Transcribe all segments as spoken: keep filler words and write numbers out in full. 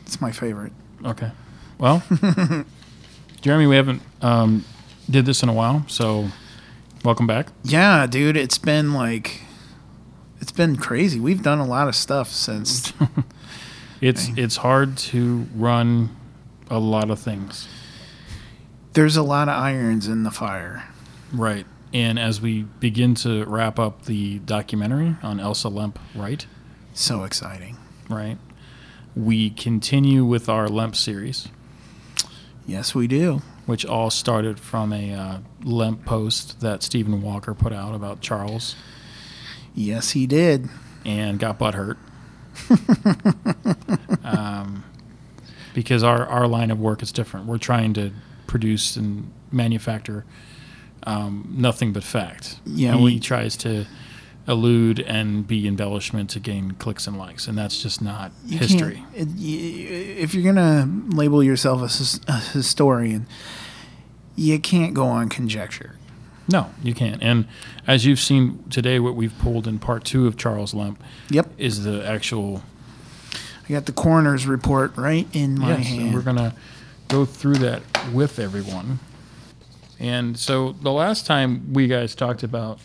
It's my favorite. Okay. Well, Jeremy, we haven't um, did this in a while, so welcome back. Yeah, dude, it's been like, it's been crazy. We've done a lot of stuff since. it's it's hard to run a lot of things. There's a lot of irons in the fire. Right. And as we begin to wrap up the documentary on Elsa Lemp Wright. So exciting. Right. We continue with our Lemp series. Yes, we do. Which all started from a uh, Lemp post that Stephen Walker put out about Charles. Yes, he did. And got butthurt. um, because our, our line of work is different. We're trying to produce and manufacture um, nothing but fact. Yeah, he we tries to allude and be embellishment to gain clicks and likes, and that's just not you history. It, you, if you're going to label yourself a, a historian, you can't go on conjecture. No, you can't. And as you've seen today, what we've pulled in part two of Charles Lemp yep. is the actual... I got the coroner's report right in my yes, hand. And we're going to go through that with everyone. And so the last time we guys talked about...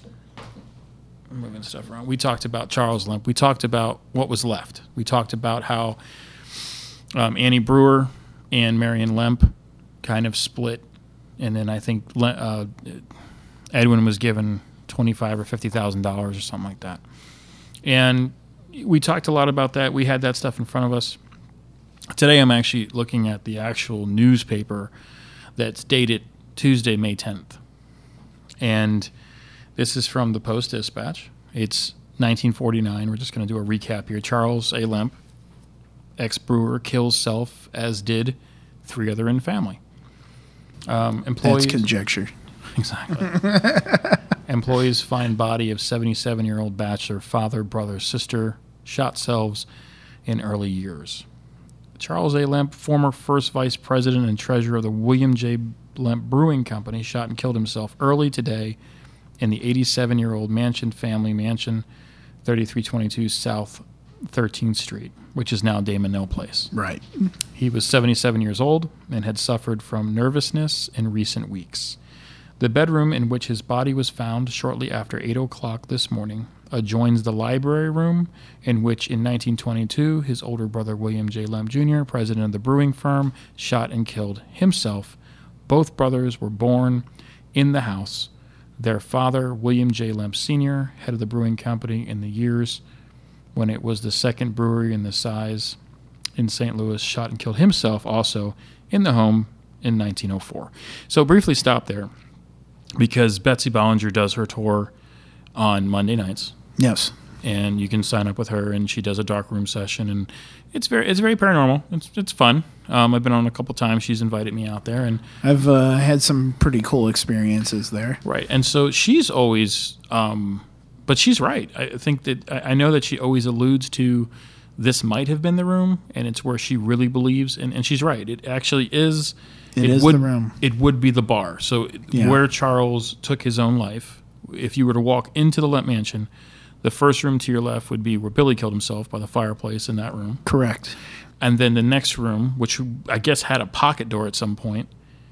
I'm moving stuff around. We talked about Charles Lemp. We talked about what was left. We talked about how um, Annie Brewer and Marion Lemp kind of split, and then I think uh, Edwin was given twenty-five or fifty thousand dollars or something like that. And we talked a lot about that. We had that stuff in front of us. Today, I'm actually looking at the actual newspaper that's dated Tuesday, May tenth, and this is from the Post-Dispatch. It's nineteen forty-nine. We're just going to do a recap here. Charles A. Lemp, ex-brewer, kills self, as did three other in family. Um, employees, That's conjecture. Exactly. Employees find body of seventy-seven-year-old bachelor, father, brother, sister, shot selves in early years. Charles A. Lemp, former first vice president and treasurer of the William J. Lemp Brewing Company, shot and killed himself early today in the eighty-seven-year-old Mansion family mansion, thirty-three twenty-two South thirteenth Street, which is now Damon Mill Place. Right. He was seventy-seven years old and had suffered from nervousness in recent weeks. The bedroom in which his body was found shortly after eight o'clock this morning adjoins the library room in which in nineteen twenty-two his older brother William J. Lemp Junior, president of the brewing firm, shot and killed himself. Both brothers were born in the house. Their father, William J. Lemp Senior, head of the brewing company in the years when it was the second brewery in the size in Saint Louis, shot and killed himself also in the home in nineteen oh four. So briefly stop there because Betsy Bollinger does her tour on Monday nights. Yes. And you can sign up with her, and she does a dark room session, and it's very it's very paranormal. It's it's fun. Um, I've been on a couple times. She's invited me out there, and I've uh, had some pretty cool experiences there. Right, and so she's always, um, but she's right. I think that I know that she always alludes to this might have been the room, and it's where she really believes, and, and she's right. It actually is. It, it is would, the room. It would be the bar. So yeah. Where Charles took his own life, if you were to walk into the Lemp Mansion, the first room to your left would be where Billy killed himself by the fireplace in that room. Correct. And then the next room, which I guess had a pocket door at some point.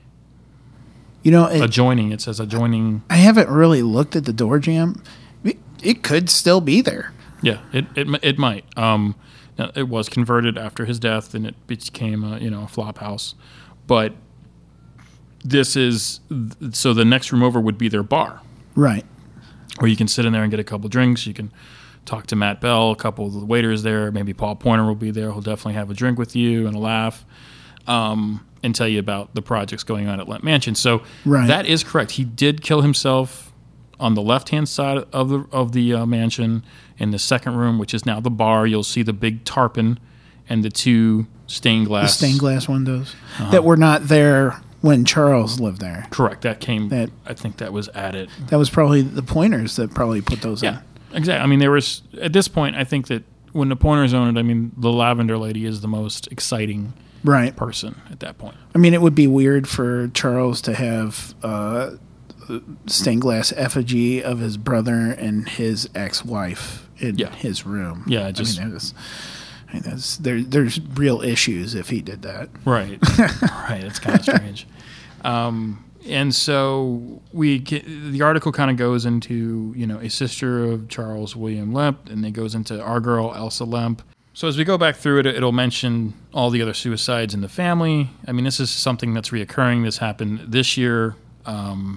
You know, it, adjoining. It says adjoining. I haven't really looked at the door jamb. It, it could still be there. Yeah, it it it might. Um, it was converted after his death, and it became a you know a flop house. But this is so the next room over would be their bar. Right. Where you can sit in there and get a couple drinks. You can talk to Matt Bell, a couple of the waiters there. Maybe Paul Pointer will be there. He'll definitely have a drink with you and a laugh um, and tell you about the projects going on at Lemp Mansion. So right. That is correct. He did kill himself on the left-hand side of the of the uh, mansion in the second room, which is now the bar. You'll see the big tarpon and the two stained glass. The stained glass windows uh-huh. that were not there when Charles lived there. Correct. That came, that, I think that was added. That was probably the Pointers that probably put those yeah, in. Exactly. I mean, there was, at this point, I think that when the Pointers owned it, I mean, the Lavender Lady is the most exciting right. person at that point. I mean, it would be weird for Charles to have uh, stained glass effigy of his brother and his ex-wife in yeah. his room. Yeah, just... I mean, it was, I mean, that's there. There's real issues if he did that. Right, right. It's kind of strange. Um, and so we get, the article kind of goes into, you know, a sister of Charles William Lemp, and it goes into our girl Elsa Lemp. So as we go back through it, it'll mention all the other suicides in the family. I mean, this is something that's reoccurring. This happened this year. Um,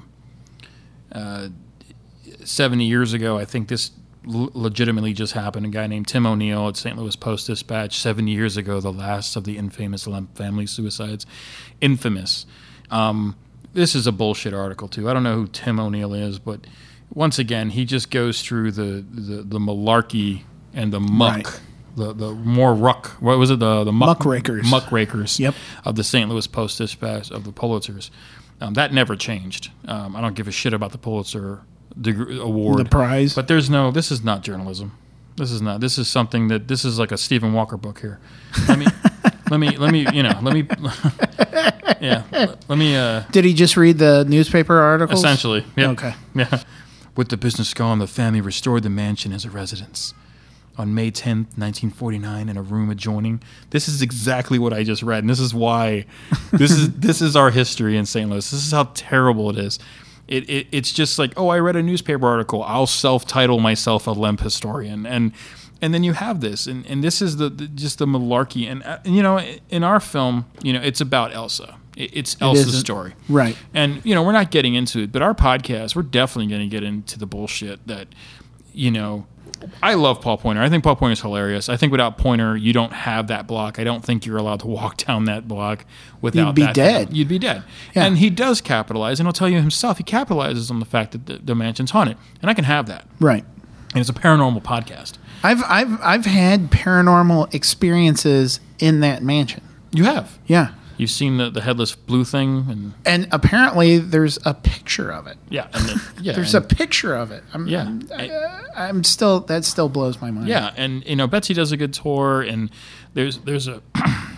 uh, seventy years ago, I think this l- legitimately just happened. A guy named Tim O'Neill at Saint Louis Post-Dispatch, seventy years ago, the last of the infamous Lemp family suicides. Infamous. Um, this is a bullshit article, too. I don't know who Tim O'Neill is, but once again, he just goes through the, the, the malarkey and the muck. Right. The the more ruck, what was it? The the muck, muckrakers, muckrakers yep. of the Saint Louis Post-Dispatch, of the Pulitzers. Um, that never changed. Um, I don't give a shit about the Pulitzer degree, award, the prize. But there's no. This is not journalism. This is not. This is something that. This is like a Stephen Walker book here. Let me, let me, let me. You know, let me. Yeah, let me. Uh, Did he just read the newspaper articles? Essentially, yeah. Okay. Yeah. With the business gone, the family restored the mansion as a residence. On May tenth, nineteen forty-nine, in a room adjoining. This is exactly what I just read, and this is why this is this is our history in Saint Louis. This is how terrible it is. It, it it's just like, oh, I read a newspaper article. I'll self-title myself a Lemp historian, and and then you have this, and, and this is the, the just the malarkey. And, uh, you know, in our film, you know, it's about Elsa. It, it's Elsa's it story, right? And you know, we're not getting into it, but our podcast, we're definitely going to get into the bullshit that, you know. I love Paul Pointer. I think Paul Pointer is hilarious. I think without Pointer, you don't have that block. I don't think you're allowed to walk down that block without You'd be that dead. Thing. You'd be dead. Yeah. And he does capitalize, and he'll tell you himself, he capitalizes on the fact that the, the mansion's haunted. And I can have that. Right. And it's a paranormal podcast. I've I've I've had paranormal experiences in that mansion. You have. Yeah. You've seen the, the headless blue thing, and and apparently there's a picture of it. Yeah, and the, yeah, there's and, a picture of it. I'm, yeah, I'm, I, I'm still that still blows my mind. Yeah, and you know Betsy does a good tour, and there's there's a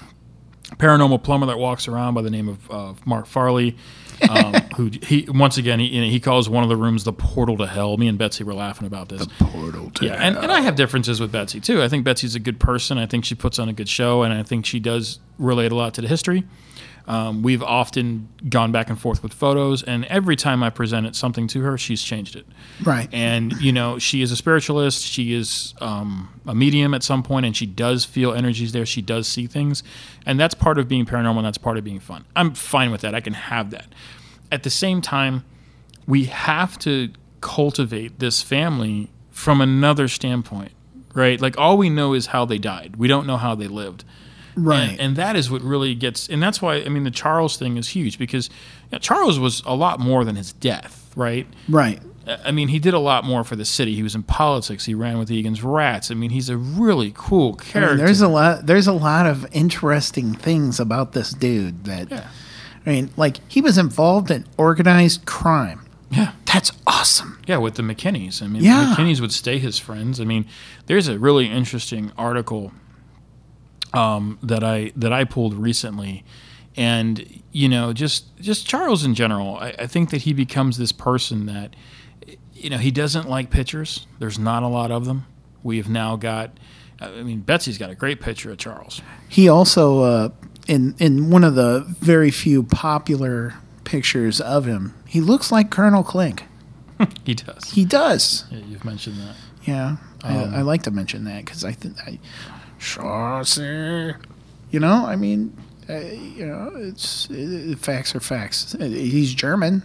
paranormal plumber that walks around by the name of uh, Mark Farley, um, who he once again he you know, he calls one of the rooms the portal to hell. Me and Betsy were laughing about this. The portal to yeah, hell. and, and I have differences with Betsy too. I think Betsy's a good person. I think she puts on a good show, and I think she does relate a lot to the history. Um, we've often gone back and forth with photos, and every time I presented something to her, she's changed it. Right. And, you know, she is a spiritualist. She is um, a medium at some point, and she does feel energies there. She does see things. And that's part of being paranormal, and that's part of being fun. I'm fine with that. I can have that. At the same time, we have to cultivate this family from another standpoint, right? Like, all we know is how they died. We don't know how they lived. Right. And, and that is what really gets, and that's why, I mean, the Charles thing is huge because you know, Charles was a lot more than his death, right? Right. I mean, he did a lot more for the city. He was in politics. He ran with Egan's Rats. I mean, he's a really cool character. I mean, there's a lot. There's a lot of interesting things about this dude. That, yeah. I mean, like he was involved in organized crime. Yeah, that's awesome. Yeah, with the McKinneys. I mean, yeah. the McKinneys would stay his friends. I mean, there's a really interesting article um, that I that I pulled recently. And, you know, just just Charles in general, I, I think that he becomes this person that, you know, he doesn't like pictures. There's not a lot of them. We have now got, I mean, Betsy's got a great picture of Charles. He also, uh, in in one of the very few popular pictures of him, he looks like Colonel Klink. He does. He does. Yeah, you've mentioned that. Yeah, um, I, I like to mention that because I think I, Chaucer, you know, I mean. Uh, you know, it's it, facts are facts. He's German.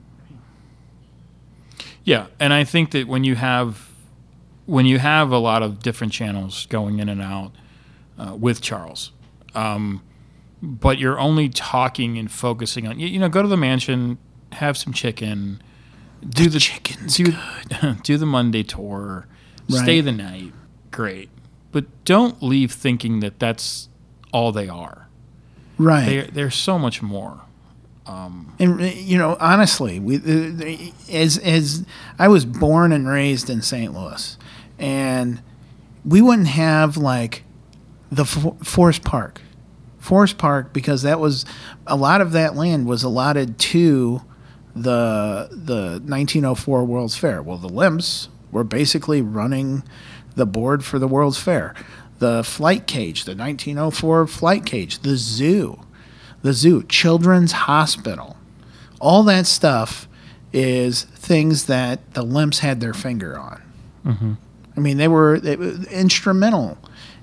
Yeah, and I think that when you have when you have a lot of different channels going in and out uh, with Charles, um, but you're only talking and focusing on you, you know, go to the mansion, have some chicken, do the, the chicken's do, good. do the Monday tour, right. Stay the night, great, but don't leave thinking that that's all they are. Right. They're, they're so much more. Um, and, you know, honestly, we uh, as as I was born and raised in Saint Louis, and we wouldn't have, like, the F- Forest Park. Forest Park, because that was, a lot of that land was allotted to the the nineteen oh four World's Fair. Well, the Lemps were basically running the board for the World's Fair. the flight cage, the nineteen oh four flight cage, the zoo, the zoo, Children's Hospital. All that stuff is things that the Lemps had their finger on. Mm-hmm. I mean, they were, they were instrumental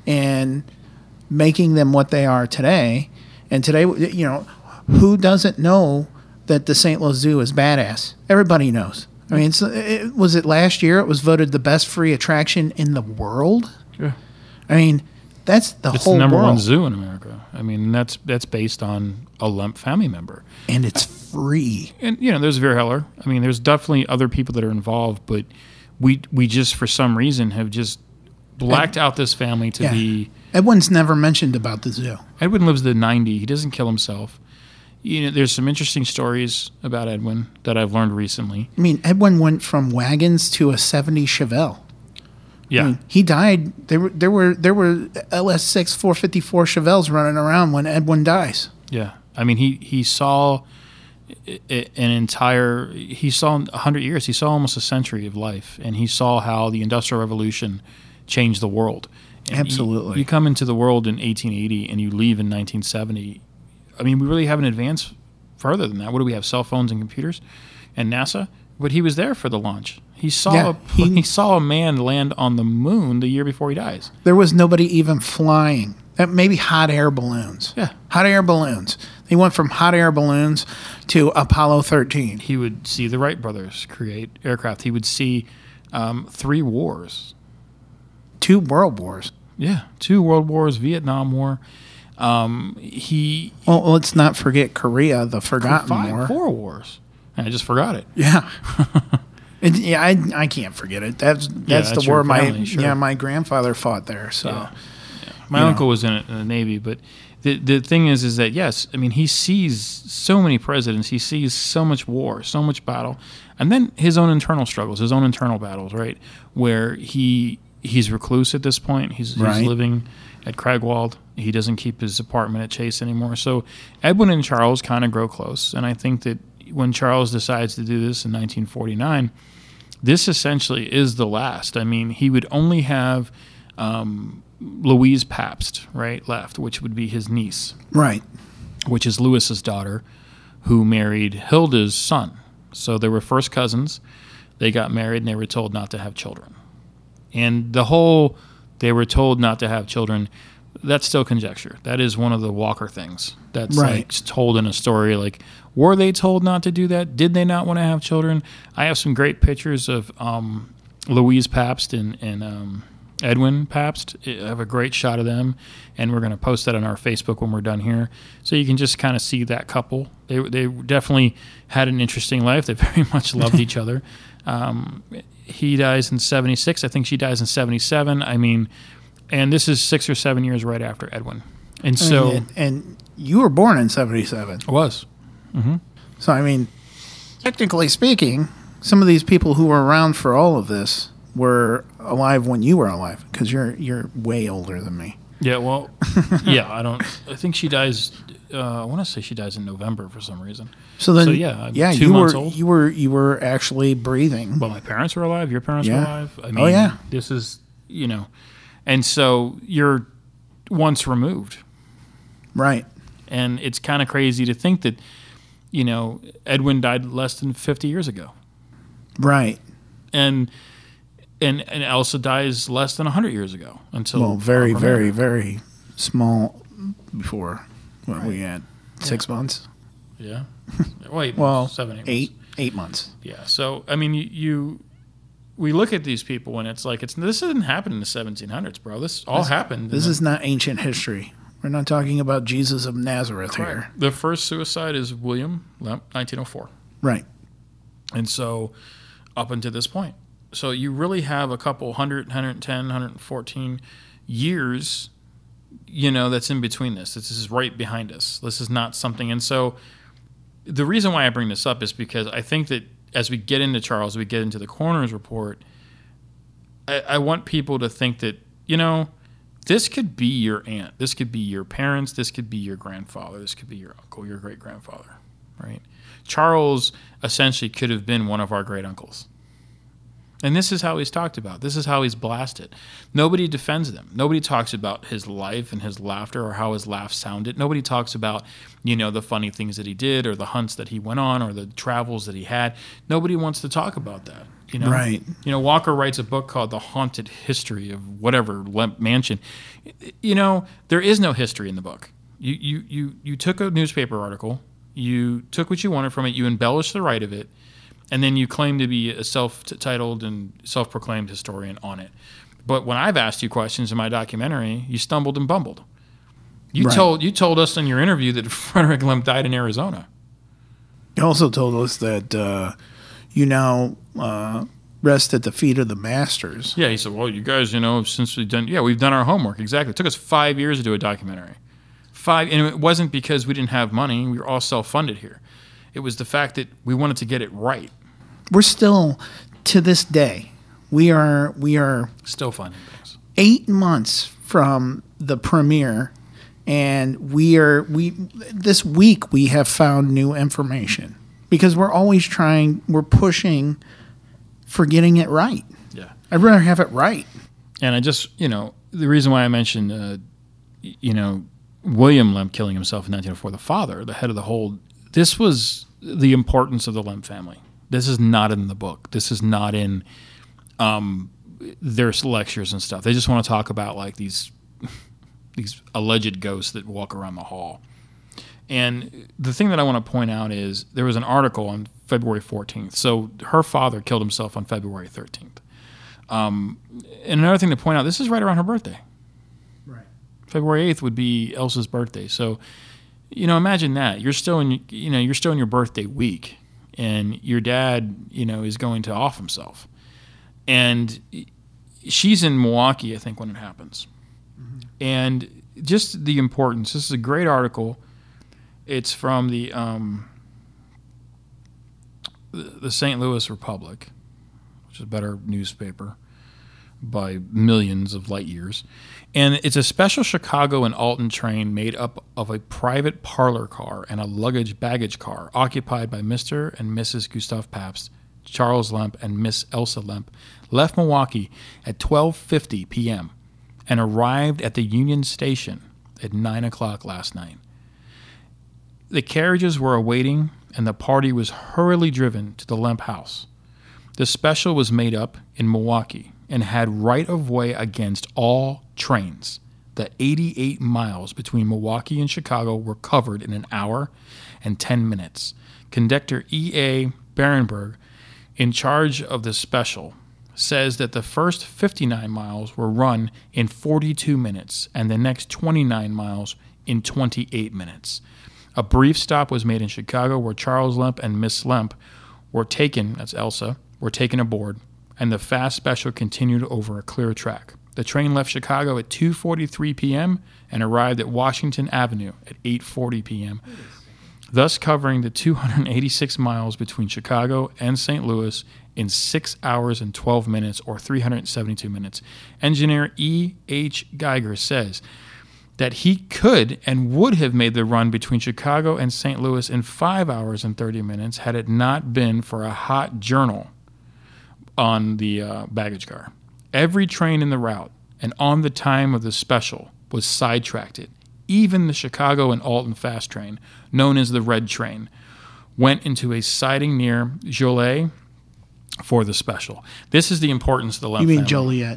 in making them what they are today. And today, you know, who doesn't know that the Saint Louis Zoo is badass? Everybody knows. I mean, it's, it, was it last year? It was voted the best free attraction in the world. Yeah. I mean, that's the it's whole the number world. one zoo in America. I mean, that's that's based on a Lemp family member. And it's free. And, you know, there's Vera Heller. I mean, there's definitely other people that are involved, but we we just, for some reason, have just blacked out this family to Yeah. be... Edwin's never mentioned about the zoo. Edwin lives to ninety. He doesn't kill himself. You know, there's some interesting stories about Edwin that I've learned recently. I mean, Edwin went from wagons to a seventy Chevelle. Yeah. I mean, he died. There were there were there were L S six four fifty-four Chevelles running around when Edwin dies. Yeah. I mean, he, he saw i- i- an entire, he saw a hundred years, he saw almost a century of life, and he saw how the Industrial Revolution changed the world. And Absolutely. You, you come into the world in eighteen eighty and you leave in nineteen seventy. I mean, we really haven't advanced further than that. What do we have? Cell phones and computers and NASA? But he was there for the launch. He saw Yeah, a, he- he saw a man land on the moon the year before he dies. There was nobody even flying. Uh, Maybe hot air balloons. Yeah. Hot air balloons. They went from hot air balloons to Apollo thirteen. He would see the Wright brothers create aircraft. He would see um, three wars. Two world wars. Yeah, two world wars, Vietnam War. Um, he Well, let's not forget Korea, the forgotten five, war. four wars. I just forgot it. Yeah. And, yeah, I, I can't forget it. That's that's, that's the war your my family, sure. yeah my grandfather fought there. So Yeah. My You uncle know. was in, it, in the Navy, but the the thing is, is that yes, I mean he sees so many presidents, he sees so much war, so much battle, and then his own internal struggles, his own internal battles, right? Where he he's recluse at this point. He's, Right. he's living at Cragwald. He doesn't keep his apartment at Chase anymore. So Edwin and Charles kind of grow close, and I think that when Charles decides to do this in nineteen forty-nine, this essentially is the last. I mean, he would only have um, Louise Pabst, right, left, which would be his niece, right. which is Lewis's daughter, who married Hilda's son. So they were first cousins. They got married, and they were told not to have children. And the whole they were told not to have children, that's still conjecture. That is one of the Walker things that's Right. like told in a story. Like, were they told not to do that? Did they not want to have children? I have some great pictures of um, Louise Pabst and, and um, Edwin Pabst. I have a great shot of them, and we're going to post that on our Facebook when we're done here. So you can just kind of see that couple. They they definitely had an interesting life. They very much loved each other. Um, he dies in seventy-six. I think she dies in seventy-seven. I mean, and this is six or seven years right after Edwin. And so and, and you were born in seventy-seven. it was. So, I mean, technically speaking, some of these people who were around for all of this were alive when you were alive, because you're you're way older than me. Yeah, well, yeah, I don't. I think she dies. Uh, I want to say she dies in November for some reason. So then, So, yeah, I'm yeah, two you months were old. you were you were actually breathing. Well, my parents were alive. Your parents were Yeah. alive. I mean, Oh, yeah. This is, you know, and so you're once removed, Right. and it's kind of crazy to think that, you know, Edwin died less than fifty years ago, Right. and and and Elsa dies less than hundred years ago. Until Well, very, our very, marriage. very small before what we had six months. Yeah. Wait. Well, seven, eight. eight, months. eight months. Yeah. So I mean, you, you we look at these people and it's like it's this didn't happen in the seventeen hundreds, bro. This all happened. in This the- is not ancient history. We're not talking about Jesus of Nazareth correct. here. The first suicide is William Lemp, nineteen oh four, Right. and so up until this point, so you really have a couple hundred, hundred ten, hundred fourteen years, you know, that's in between this. This is right behind us. This is not something, and so the reason why I bring this up is because I think that as we get into Charles, we get into the coroner's report, I, I want people to think that, you know, this could be your aunt, this could be your parents, this could be your grandfather, this could be your uncle, your great grandfather, right? Charles essentially could have been one of our great uncles. And this is how he's talked about. This is how he's blasted. Nobody defends them. Nobody talks about his life and his laughter or how his laugh sounded. Nobody talks about, you know, the funny things that he did or the hunts that he went on or the travels that he had. Nobody wants to talk about that. You know? Right. You know, Walker writes a book called The Haunted History of whatever Lemp Mansion. You know, there is no history in the book. You you you you took a newspaper article, you took what you wanted from it, you embellished the right of it, and then you claim to be a self-titled and self-proclaimed historian on it. But when I've asked you questions in my documentary, you stumbled and bumbled. You Right. told you told us in your interview that Frederick Lemp died in Arizona. You also told us that uh, you now uh, rest at the feet of the masters. Yeah, he said, well, you guys, you know, since we've done, yeah, we've done our homework. Exactly. It took us five years to do a documentary. Five, and it wasn't because we didn't have money. We were all self-funded here. It was the fact that we wanted to get it right. We're still, to this day, we are we are Still finding things. eight months from the premiere, and we are we this week we have found new information because we're always trying, we're pushing for getting it right. Yeah. I'd rather have it right. And I just, you know, the reason why I mentioned, uh, y- you know, William Lemp killing himself in nineteen oh four, the father, the head of the hold, this was the importance of the Lemp family. This is not in the book. This is not in um, their lectures and stuff. They just want to talk about like these these alleged ghosts that walk around the hall. And the thing that I want to point out is there was an article on February fourteenth. So her father killed himself on February thirteenth. Um, and another thing to point out, this is right around her birthday. Right. February eighth would be Elsa's birthday. So, you know, imagine that. You're still in, you know, you're still in your birthday week, and your dad, you know, is going to off himself. And she's in Milwaukee, I think, when it happens. Mm-hmm. And just the importance. This is a great article. It's from the um, the Saint Louis Republic, which is a better newspaper by millions of light years. And it's a special Chicago and Alton train made up of a private parlor car and a luggage baggage car occupied by Mister and Missus Gustav Pabst, Charles Lemp, and Miss Elsa Lemp, left Milwaukee at twelve fifty p.m. and arrived at the Union Station at nine o'clock last night. The carriages were awaiting, and the party was hurriedly driven to the Lemp house. The special was made up in Milwaukee and had right-of-way against all trains. The eighty-eight miles between Milwaukee and Chicago were covered in an hour and ten minutes. Conductor E A. Barenberg, in charge of the special, says that the first fifty-nine miles were run in forty-two minutes and the next twenty-nine miles in twenty-eight minutes. A brief stop was made in Chicago where Charles Lemp and Miss Lemp were taken, that's Elsa, were taken aboard, and the fast special continued over a clear track. The train left Chicago at two forty-three p.m. and arrived at Washington Avenue at eight forty p.m., thus covering the two hundred eighty-six miles between Chicago and Saint Louis in six hours and twelve minutes, or three hundred seventy-two minutes. Engineer E H. Geiger says that he could and would have made the run between Chicago and Saint Louis in five hours and thirty minutes had it not been for a hot journal on the uh, baggage car. Every train in the route and on the time of the special was sidetracked. Even the Chicago and Alton fast train, known as the Red Train, went into a siding near Joliet for the special. This is the importance of the Lemp You mean family. Joliet?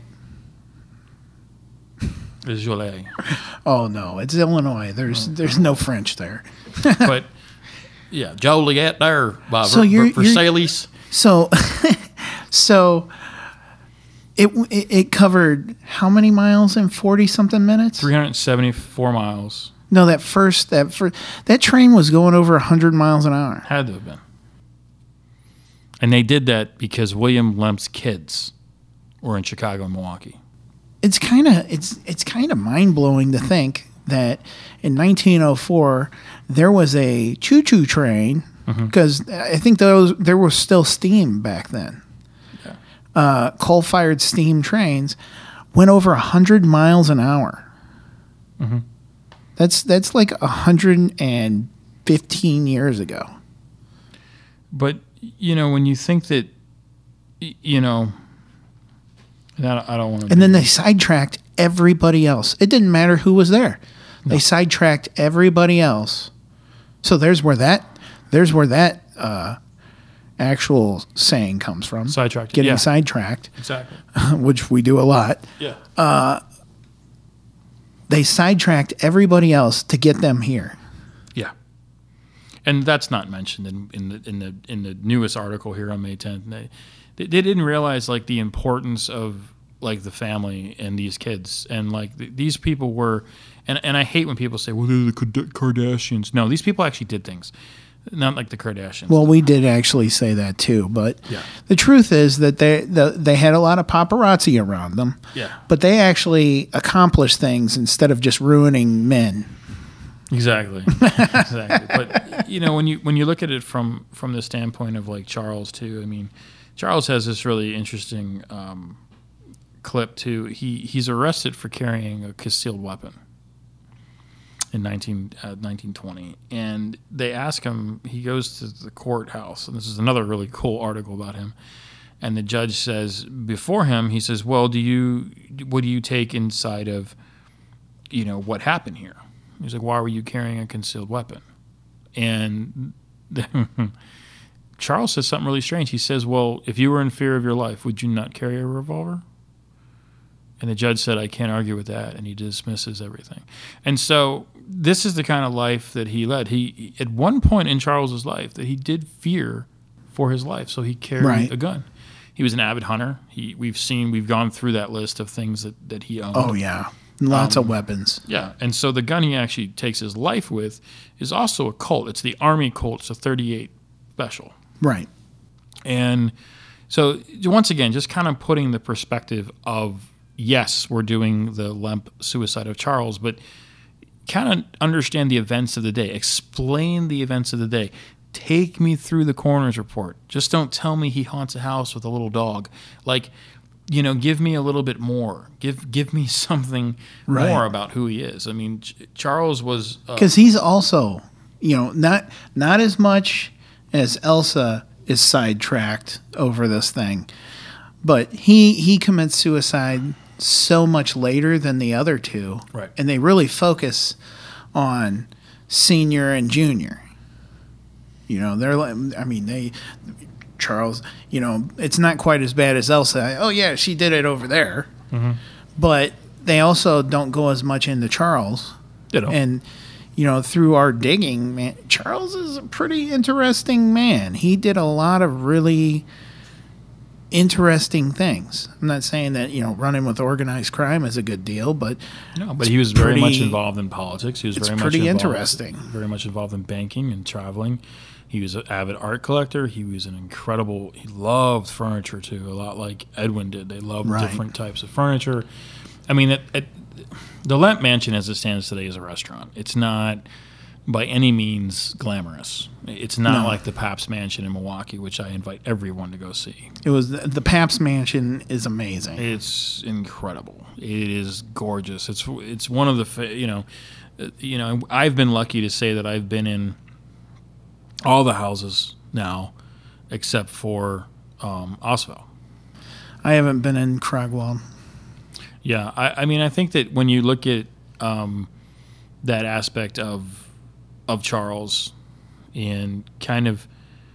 It's Joliet. Oh no, it's Illinois. There's there's no French there. But, yeah, Joliet there by So Ver- you're- Ver- you're- Versailles. So, so it it it covered how many miles in forty something minutes? three hundred seventy-four miles. No, that first that first that train was going over a hundred miles an hour. Had to have been. And they did that because William Lemp's kids were in Chicago and Milwaukee. It's kind of it's it's kind of mind blowing to think that in nineteen oh four there was a choo choo train because mm-hmm. I think those there was still steam back then. Yeah. Uh, coal fired steam trains went over a hundred miles an hour. Mm-hmm. That's that's like a hundred and fifteen years ago. But, you know, when you think that, y- you know, And I don't, I don't want to. And then they sidetracked everybody else. It didn't matter who was there. No. They sidetracked everybody else. So there's where that there's where that uh, actual saying comes from. Sidetracked. Getting yeah. sidetracked. Exactly. Which we do a lot. Yeah. Uh, they sidetracked everybody else to get them here. Yeah. And that's not mentioned in, in the in the in the newest article here on May tenth. They, they they didn't realize like the importance of like the family and these kids, and like th- these people were, and and I hate when people say, well, they're the Kardashians. No, these people actually did things, not like the Kardashians. Well, we did actually say that too, but yeah. the truth is that they the, they had a lot of paparazzi around them. Yeah. But they actually accomplished things instead of just ruining men. Exactly. Exactly. But you know, when you when you look at it from from the standpoint of like Charles too, I mean, Charles has this really interesting um, clip too. He he's arrested for carrying a concealed weapon in nineteen, uh, nineteen twenty, and they ask him. He goes to the courthouse, and this is another really cool article about him. And the judge says before him, he says, "Well, do you what do you take inside of, you know, what happened here?" He's like, "Why were you carrying a concealed weapon?" And Charles says something really strange. He says, "Well, if you were in fear of your life, would you not carry a revolver?" And the judge said, "I can't argue with that," and he dismisses everything. And so this is the kind of life that he led. He, at one point in Charles's life, that he did fear for his life, so he carried right. a gun. He was an avid hunter. He, we've seen, we've gone through that list of things that, that he owned. Oh, yeah. Lots um, of weapons. Yeah, and so the gun he actually takes his life with is also a Colt. It's the Army Colt. It's a thirty-eight Special. Right. And so once again, just kind of putting the perspective of, yes, we're doing the Lemp suicide of Charles, but kind of understand the events of the day. Explain the events of the day. Take me through the coroner's report. Just don't tell me he haunts a house with a little dog. Like, you know, give me a little bit more. Give give me something right. more about who he is. I mean, Ch- Charles was because uh, he's also, you know, not not as much as Elsa is sidetracked over this thing, but he he commits suicide so much later than the other two, right? And they really focus on Senior and Junior. You know, they're like, I mean, they. Charles, you know, it's not quite as bad as Elsa. Oh, yeah, she did it over there. Mm-hmm. But they also don't go as much into Charles. They don't. And, you know, through our digging, man, Charles is a pretty interesting man. He did a lot of really interesting things. I'm not saying that, you know, running with organized crime is a good deal, but... No, but he was very pretty, much involved in politics. He was it's very pretty much involved, interesting. Very much involved in banking and traveling. He was an avid art collector. He was an incredible... He loved furniture, too, a lot like Edwin did. They loved right. different types of furniture. I mean, it, it, the Lemp Mansion, as it stands today, is a restaurant. It's not, by any means, glamorous. It's not no. like the Pabst Mansion in Milwaukee, which I invite everyone to go see. It was... The Pabst Mansion is amazing. It's incredible. It is gorgeous. It's it's one of the... You know, you know, I've been lucky to say that I've been in... all the houses now, except for um, Oswell. I haven't been in Cragwald. Yeah, I, I mean, I think that when you look at um, that aspect of of Charles and kind of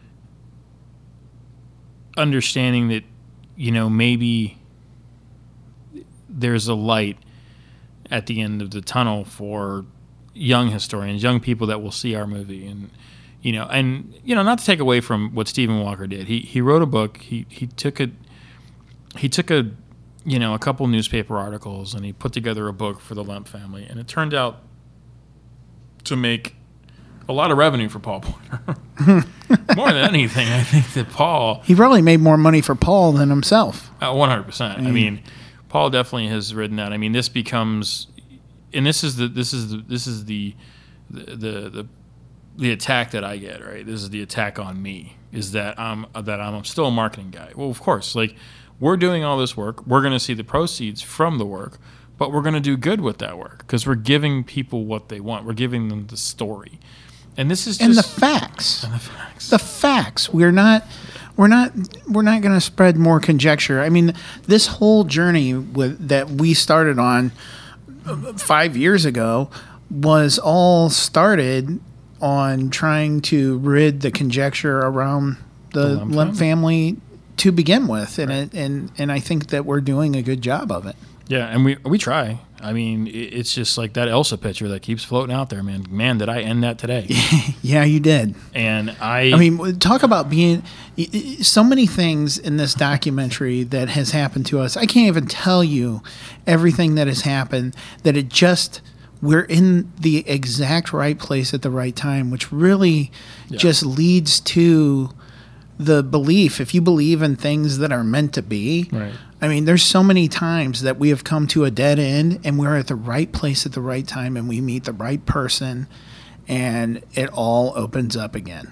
understanding that, you know, maybe there's a light at the end of the tunnel for young historians, young people that will see our movie, and You know, and you know, not to take away from what Stephen Walker did. He he wrote a book. He he took a he took a you know a couple newspaper articles and he put together a book for the Lemp family, and it turned out to make a lot of revenue for Paul Pointer. More than anything, I think that Paul he probably made more money for Paul than himself. One hundred percent. I mean, Paul definitely has ridden that. I mean, this becomes, and this is the this is the this is the the the, the the attack that I get, right? This is the attack on me, is that I'm that I'm still a marketing guy. Well, of course, like, we're doing all this work. We're going to see the proceeds from the work, but we're going to do good with that work because we're giving people what they want. We're giving them the story. And this is just... And the facts. And the facts. The facts. We're not... we're not we're not going to spread more conjecture. I mean, this whole journey with that we started on uh, five years ago was all started on trying to rid the conjecture around the, The Lemp Lemp family to begin with, and it, and and I think that we're doing a good job of it. Yeah, and we we try. I mean, it- it's just like that Elsa picture that keeps floating out there, man. Man, did I end that today? Yeah, you did. And I, I mean, talk about being y- y- so many things in this documentary that has happened to us. I can't even tell you everything that has happened, that it just, we're in the exact right place at the right time, which really Yeah. just leads to the belief. If you believe in things that are meant to be, right. I mean, there's so many times that we have come to a dead end and we're at the right place at the right time and we meet the right person and it all opens up again.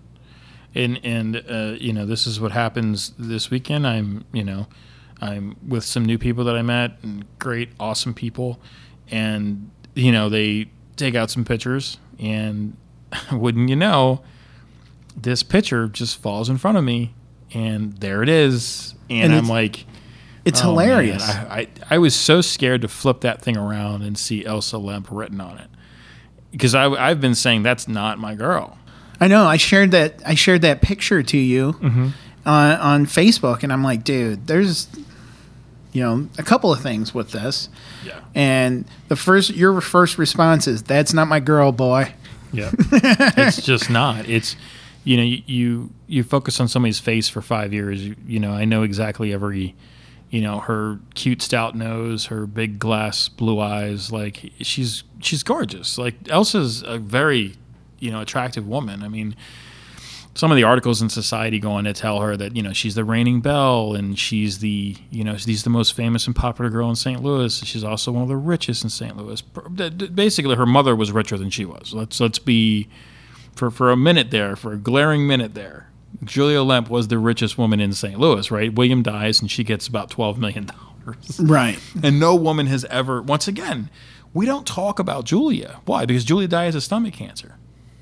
And and uh, you know, this is what happens this weekend. I'm you know, I'm with some new people that I met, and great, awesome people, and you know, they take out some pictures, and wouldn't you know, this picture just falls in front of me, and there it is, and, And I'm it's- like, It's oh, hilarious. man, I, I I was so scared to flip that thing around and see Elsa Lemp written on it, because I I've been saying that's not my girl. I know. I shared that. I shared that picture to you Mm-hmm. on on Facebook, and I'm like, dude, there's, you know, a couple of things with this. Yeah. And the first, your first response is, "That's not my girl, boy." Yeah, it's just not. It's, you know, you, you you focus on somebody's face for five years. You, you know, I know exactly every, you know, her cute stout nose, her big glass blue eyes. Like she's she's gorgeous. Like Elsa's a very, you know, attractive woman. I mean, some of the articles in Society go on to tell her that, you know, she's the reigning belle and she's the, you know, she's the most famous and popular girl in Saint Louis. She's also one of the richest in Saint Louis. Basically, her mother was richer than she was. Let's let's be, for, for a minute there, for a glaring minute there, Julia Lemp was the richest woman in Saint Louis, right? William dies and she gets about twelve million dollars. Right. And no woman has ever, once again, we don't talk about Julia. Why? Because Julia dies of stomach cancer.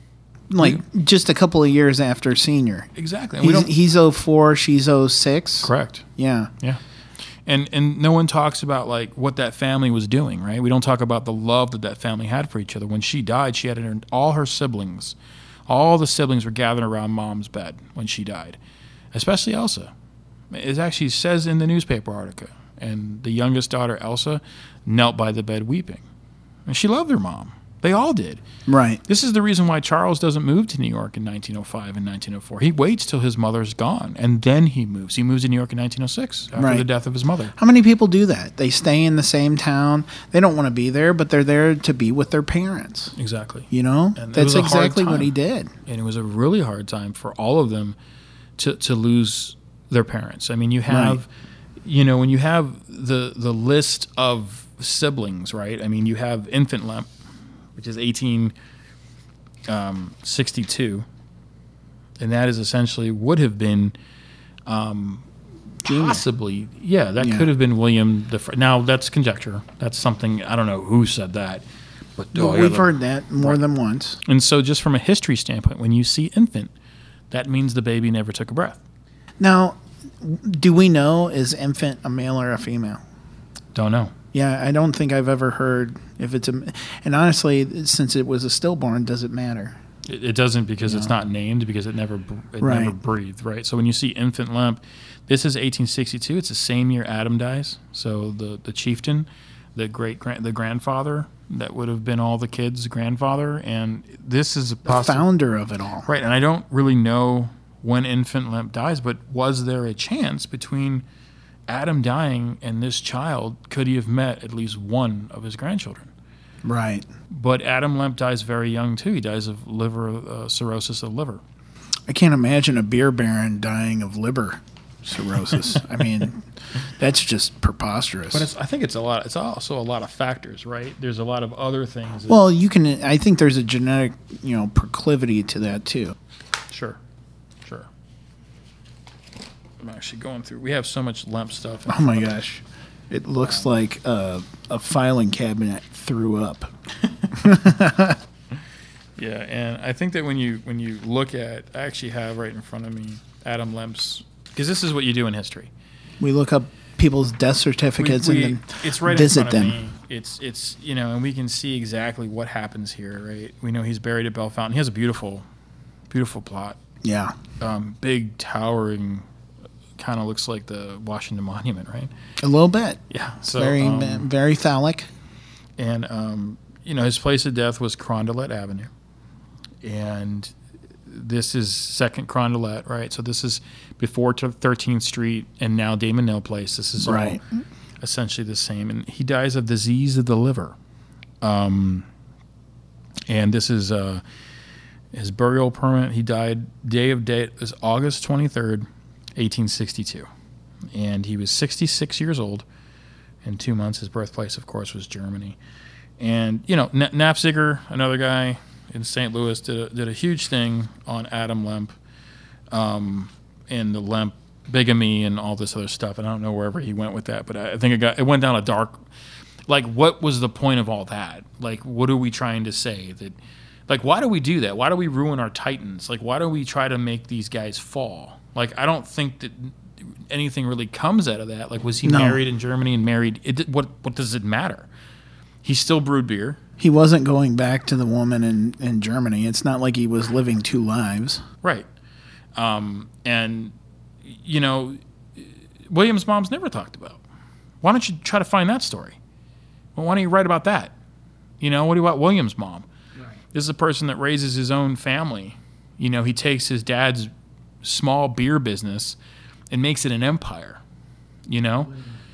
Like just a couple of years after senior. Exactly. And we He's, don't, he's oh four, she's oh six. correct. Yeah. Yeah. And and no one talks about like what that family was doing, right? We don't talk about the love that that family had for each other. When she died, she had her, all her siblings, all the siblings were gathered around mom's bed when she died, especially Elsa. It actually says in the newspaper article, and the youngest daughter, Elsa, knelt by the bed weeping. And she loved her mom. They all did. Right. This is the reason why Charles doesn't move to New York in nineteen oh five and nineteen oh four. He waits till his mother's gone, and then he moves. He moves to New York in nineteen oh six after Right. the death of his mother. How many people do that? They stay in the same town. They don't want to be there, but they're there to be with their parents. Exactly. You know? And it That's was a hard exactly what time. he did. And it was a really hard time for all of them to, to lose their parents. I mean, you have, Right. you know, when you have the the list of siblings, right? I mean, you have Infant Lemp, which is eighteen sixty-two, and that is essentially would have been um, possibly, yeah, that Yeah. could have been William the Fr- Now that's conjecture. That's something I don't know who said that, but Well, oh, yeah, we've the- heard that more than once. And so, just from a history standpoint, when you see infant, that means the baby never took a breath. Now, do we know, is infant a male or a female? Don't know. Yeah, I don't think I've ever heard if it's a. And honestly, since it was a stillborn, does it matter? It, it doesn't because it's No. not named because it never br- it Right. never breathed, right? So when you see infant Lemp, this is eighteen sixty-two. It's the same year Adam dies. So the the chieftain, the great grand, the grandfather that would have been all the kids' grandfather, and this is a The possi- founder of it all. right. And I don't really know when infant Lemp dies, but was there a chance between Adam dying and this child? Could he have met at least one of his grandchildren? Right. But Adam Lemp dies very young too. He dies of liver uh, cirrhosis of liver. I can't imagine a beer baron dying of liver cirrhosis. I mean, that's just preposterous. But it's, I think it's a lot. It's also a lot of factors, right? There's a lot of other things. that- well, you can. I think there's a genetic, you know, proclivity to that too. sure, sure. I'm actually going through. We have so much Lemp stuff. in Oh my front of us. gosh, it looks like a, a filing cabinet threw up. Yeah, and I think that when you when you look at, I actually have right in front of me Adam Lemp's, because this is what you do in history. We look up people's death certificates We- we- and then it's right visit in front of them. me. It's it's you know, and we can see exactly what happens here, right? We know he's buried at Bellefontaine. He has a beautiful, beautiful plot. Yeah. Um, big, towering, kind of looks like the Washington Monument, right? A little bit. Yeah. So very, um, very phallic. and um, you know, his place of death was Carondelet Avenue, and this is Second Carondelet, right? So this is before thirteenth Street and now Damon Mill Place. This is Right. all essentially the same. And he dies of disease of the liver. Um, and this is uh, his burial permit. He died, day of date is August twenty-third, eighteen sixty-two. And he was sixty-six years old in two months. His birthplace, of course, was Germany. And, you know, N- Napziger, another guy in Saint Louis, did a, did a huge thing on Adam Lemp um, and the Lemp bigamy and all this other stuff. And I don't know wherever he went with that, but I think it got it went down a dark. Like, what was the point of all that? Like, what are we trying to say? That, like, why do we do that? Why do we ruin our titans? Like, why do we try to make these guys fall? Like, I don't think that anything really comes out of that. Like, was he No. married in Germany and married? It, what what does it matter? He still brewed beer. He wasn't going back to the woman in, in Germany. It's not like he was living two lives. Right. Um, and, you know, William's mom's never talked about. Why don't you try to find that story? Well, why don't you write about that? You know, what do you about William's mom? Right. This is a person that raises his own family. You know, he takes his dad's small beer business and makes it an empire, you know?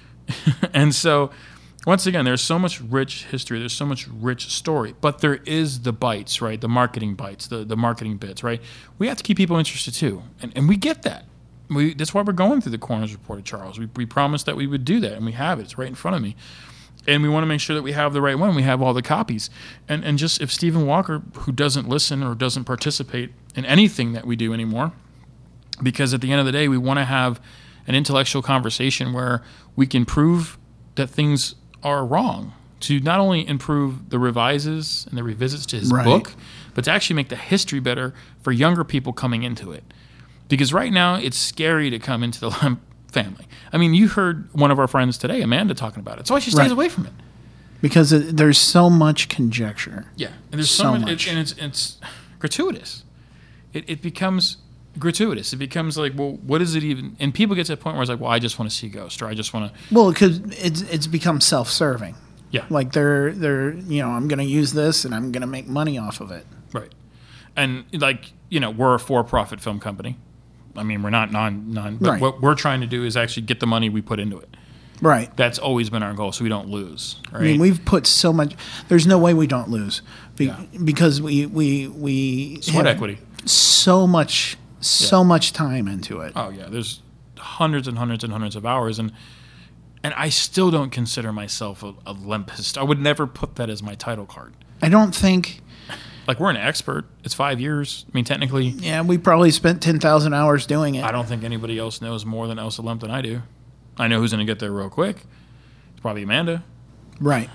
And so, once again, there's so much rich history. There's so much rich story. But there is the bites, right? The marketing bites, the, the marketing bits, right? We have to keep people interested, too. And and we get that. We That's why we're going through the Coroner's Report of Charles. We, we promised that we would do that, and we have it. It's right in front of me. And we want to make sure that we have the right one. We have all the copies. And and just if Stephen Walker, who doesn't listen or doesn't participate in anything that we do anymore, because at the end of the day, we want to have an intellectual conversation where we can prove that things are wrong, to not only improve the revises and the revisits to his Right. book, but to actually make the history better for younger people coming into it. Because right now, it's scary to come into the Lemp family. I mean, you heard one of our friends today, Amanda, talking about it. So why she stays Right. away from it. Because it, there's so much conjecture. Yeah, and there's so, So much, much. It, and it's it's gratuitous. It it becomes gratuitous. It becomes like, well, what is it even? And people get to a point where it's like, well, I just want to see Ghost, or I just want to. Well, because it's it's become self-serving. Yeah. Like they're they're you know I'm going to use this and I'm going to make money off of it. Right. And like, you know, we're a for-profit film company. I mean, we're not non non. But Right. what we're trying to do is actually get the money we put into it. Right. That's always been our goal, so we don't lose. Right. I mean, we've put so much. There's no way we don't lose, be, Yeah. because we we we Sweat have equity. so much so Yeah. much time into it. Oh yeah, there's hundreds and hundreds and hundreds of hours, and and I still don't consider myself a, a Lempist. I would never put that as my title card. I don't think. Like, we're an expert. It's five years. I mean, technically, Yeah, we probably spent ten thousand hours doing it. I don't think anybody else knows more than Elsa Lemp than I do. I know who's going to get there real quick. It's probably Amanda. Right.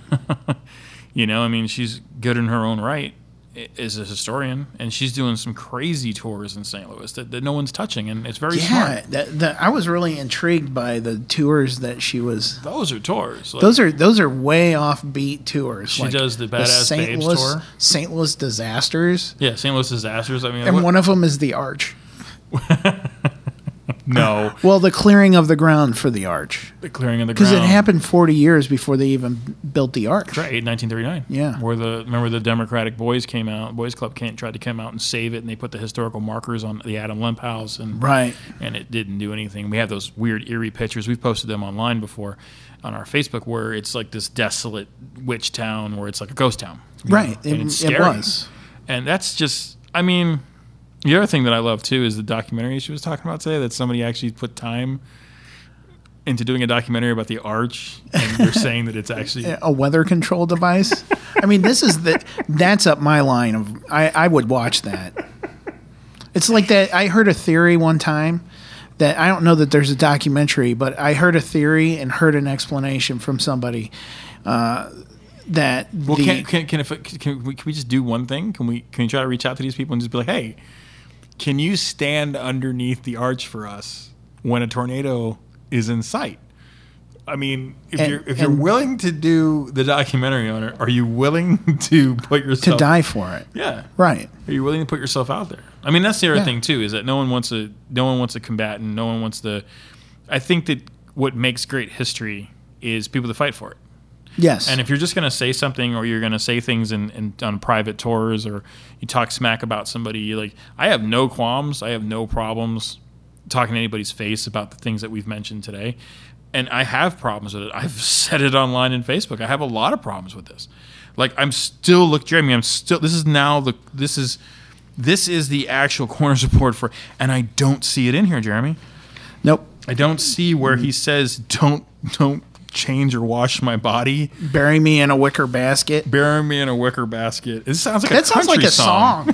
You know, I mean, she's good in her own right i- as a historian, and she's doing some crazy tours in Saint Louis that, that no one's touching, and it's very Yeah, smart. that, that, I was really intrigued by the tours that she was. Those are tours. Like, Those are those are way offbeat tours. She does the Badass Saint Babes Louis, tour. Saint Louis Disasters, yeah, Saint Louis disasters. I mean, and what- one of them is the Arch. no, Well, the clearing of the ground for the Arch, the clearing of the because ground. it happened forty years before they even built the Arch. Right, nineteen thirty-nine. Yeah. Where the remember the Democratic Boys came out, Boys Club came, tried to come out and save it, and they put the historical markers on the Adam Lemp house, and Right. and it didn't do anything. We have those weird eerie pictures. We've posted them online before on our Facebook, where it's like this desolate witch town, where it's like a ghost town. you Right. know, and It, it's it scary. was. And that's just, I mean, the other thing that I love too is the documentary she was talking about today. That somebody actually put time into doing a documentary about the Arch, and they're saying that it's actually A weather control device. I mean, this is the that's up my line of. I, I would watch that. It's like that. I heard a theory one time that I don't know that there's a documentary, but I heard a theory and heard an explanation from somebody uh, that Well, the can can can, if, can, we, can we just do one thing? Can we can we try to reach out to these people and just be like, hey, can you stand underneath the arch for us when a tornado is in sight? I mean, if And- you're if you're and- willing to do the documentary on it, are you willing to put To yourself die for it. Yeah. Right. Are you willing to put yourself out there? I mean, that's the other Yeah. thing too, is that no one wants a no one wants a combatant. No one wants the. I think that what makes great history is people that fight for it. Yes. And if you're just going to say something, or you're going to say things in, in on private tours, or you talk smack about somebody, like I have no qualms, I have no problems talking to anybody's face about the things that we've mentioned today. And I have problems with it. I've said it online in Facebook. I have a lot of problems with this. Like I'm still look, Jeremy. I'm still. This is now the. This is. This is the actual corners report for, and I don't see it in here, Jeremy. Nope. I don't see where he says don't don't change or wash my body. Bury me in a wicker basket. Bury me in a wicker basket. It sounds like That a sounds country like a song.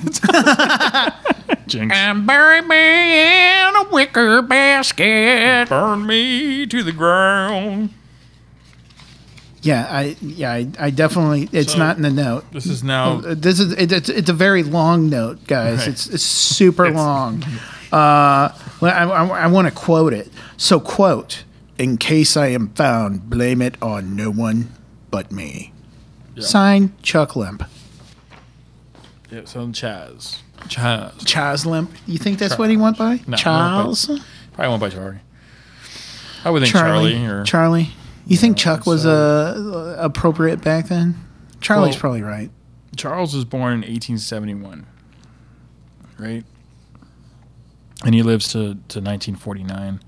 Jinx. And bury me in a wicker basket. Burn me to the ground. Yeah, I yeah, I, I definitely. It's So- not in the note. This is now. Uh, This is it, it's, it's a very long note, guys. Right. It's, it's super It's- long. Uh, well, I, I, I want to quote it. So, quote: "In case I am found, blame it on no one but me." Signed, Chuck Limp. Yeah, so Chaz. Chaz. Chaz Limp. You think that's what he went by? No, Charles. Probably went by Charlie. I would think Charlie, Charlie. or Charlie. You think Yeah, Chuck was so- uh, appropriate back then? Charlie's Well- probably right. Charles was born in eighteen seventy-one, right? And he lives to, to nineteen forty-nine.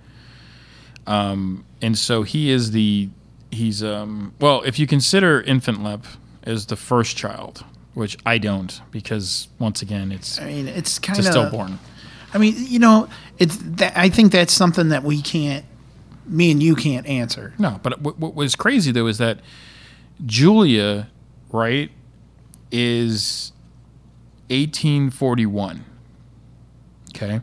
Um, and so he is the, he's, um, well, if you consider Infant Limp as the first child, which I don't, because once again, it's, I mean, it's kind it's a of stillborn. I mean, you know, it's that, I think that's something that we can't, me and you can't answer. No, but what, what was crazy though is that Julia, right, is eighteen forty-one. Okay.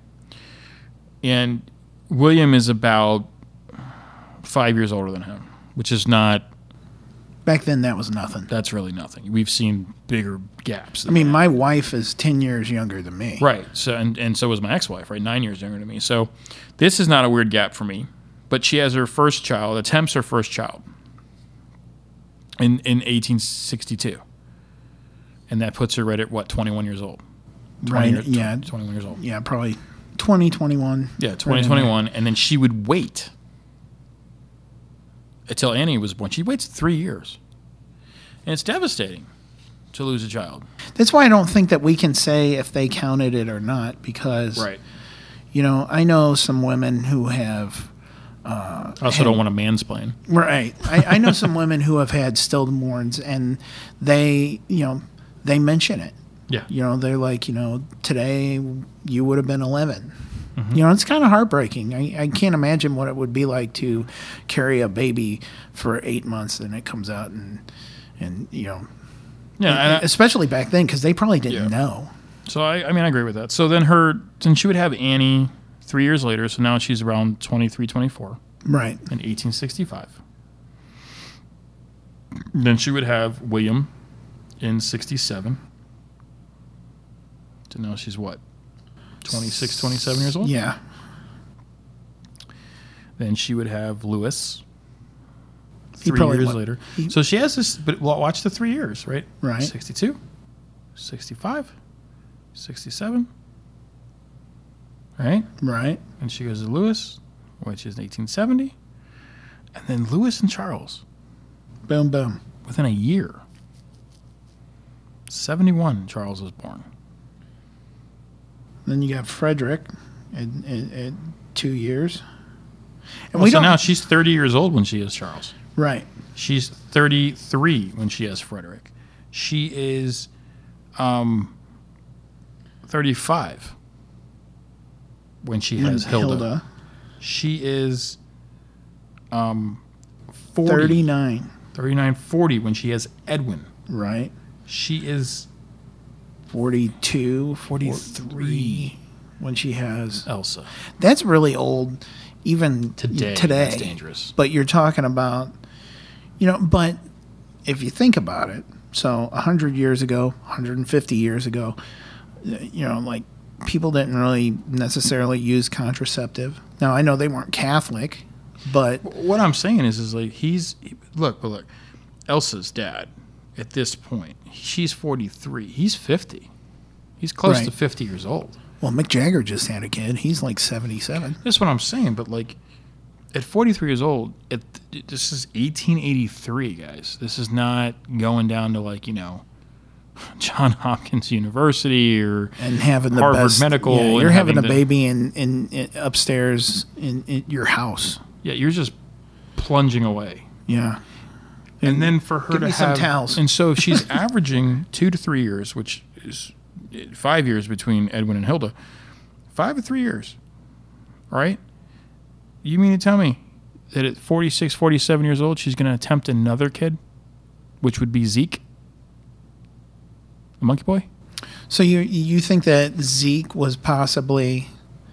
And William is about five years older than him, which is not, Back then, that was nothing. that's really nothing. We've seen bigger gaps. I mean, my wife is ten years younger than me. Right. So and, and so was my ex-wife, right? Nine years younger than me. So this is not a weird gap for me. But she has her first child, attempts her first child in in eighteen sixty-two. And that puts her right at what, twenty-one years old? Right, Years, yeah. twenty-one years old. Yeah, probably twenty, twenty-one. Yeah, Right twenty in twenty-one. And then she would wait until Annie was born. She waits three years. And it's devastating to lose a child. there. That's why I don't think that we can say if they counted it or not, because, you know, I know some women who have. I also don't want to mansplain. Right. I, I know some women who have had stillborns, and they, you know, they mention it. Yeah. You know, they're like, you know, today you would have been eleven. Mm-hmm. You know, it's kind of heartbreaking. I, I can't imagine what it would be like to carry a baby for eight months and it comes out and, and you know, Yeah. And I, especially back then because they probably didn't Yeah. know. So I, I mean, I agree with that. So then her, then she would have Annie three years later. So now she's around twenty-three, twenty-four Right. in eighteen sixty-five. Then she would have William in sixty-seven. So now she's what? twenty-six, twenty-seven years old? Yeah. Then she would have Lewis He three probably years went- later. he- So she has this, but well, watch the three years, right? Right. sixty-two, sixty-five, sixty-seven, right? Right. And she goes to Lewis, which is eighteen seventy. And then Lewis and Charles, Boom, boom. within a year. seventy-one, Charles was born. Then you got Frederick in, in, in two years. And Well, so now she's thirty years old when she is Charles. Right. She's thirty-three when she has Frederick. She is um, thirty-five when she When has Hilda. Hilda. She is um, forty, thirty-nine. thirty-nine, forty when she has Edwin. Right. She is forty-two, forty-three forty-three when she has. Elsa. That's really old, even Today, Today, that's dangerous. But you're talking about, you know. But if you think about it, so a hundred years ago, one hundred fifty years ago, you know, like people didn't really necessarily use contraceptive. Now I know they weren't Catholic, but What I'm saying is, is like he's look, but look, Elsa's dad at this point, she's forty-three, he's fifty, he's close Right. to fifty years old. well, Mick Jagger just had a kid. He's like seventy-seven. That's what I'm saying. But like, at forty-three years old, it, this is eighteen eighty-three, guys. This is not going down to like you know, John Hopkins University or And having the Harvard best Medical. Yeah, and you're having, a the- baby in, in, in upstairs in, in your house. Yeah, you're just plunging away. Yeah. And then for her Give to me some have, towels. and so if she's averaging two to three years, which is five years between Edwin and Hilda, five to three years, right? You mean to tell me that at forty-six, forty-seven years old, she's going to attempt another kid, which would be Zeke, the monkey boy? So you you think that Zeke was possibly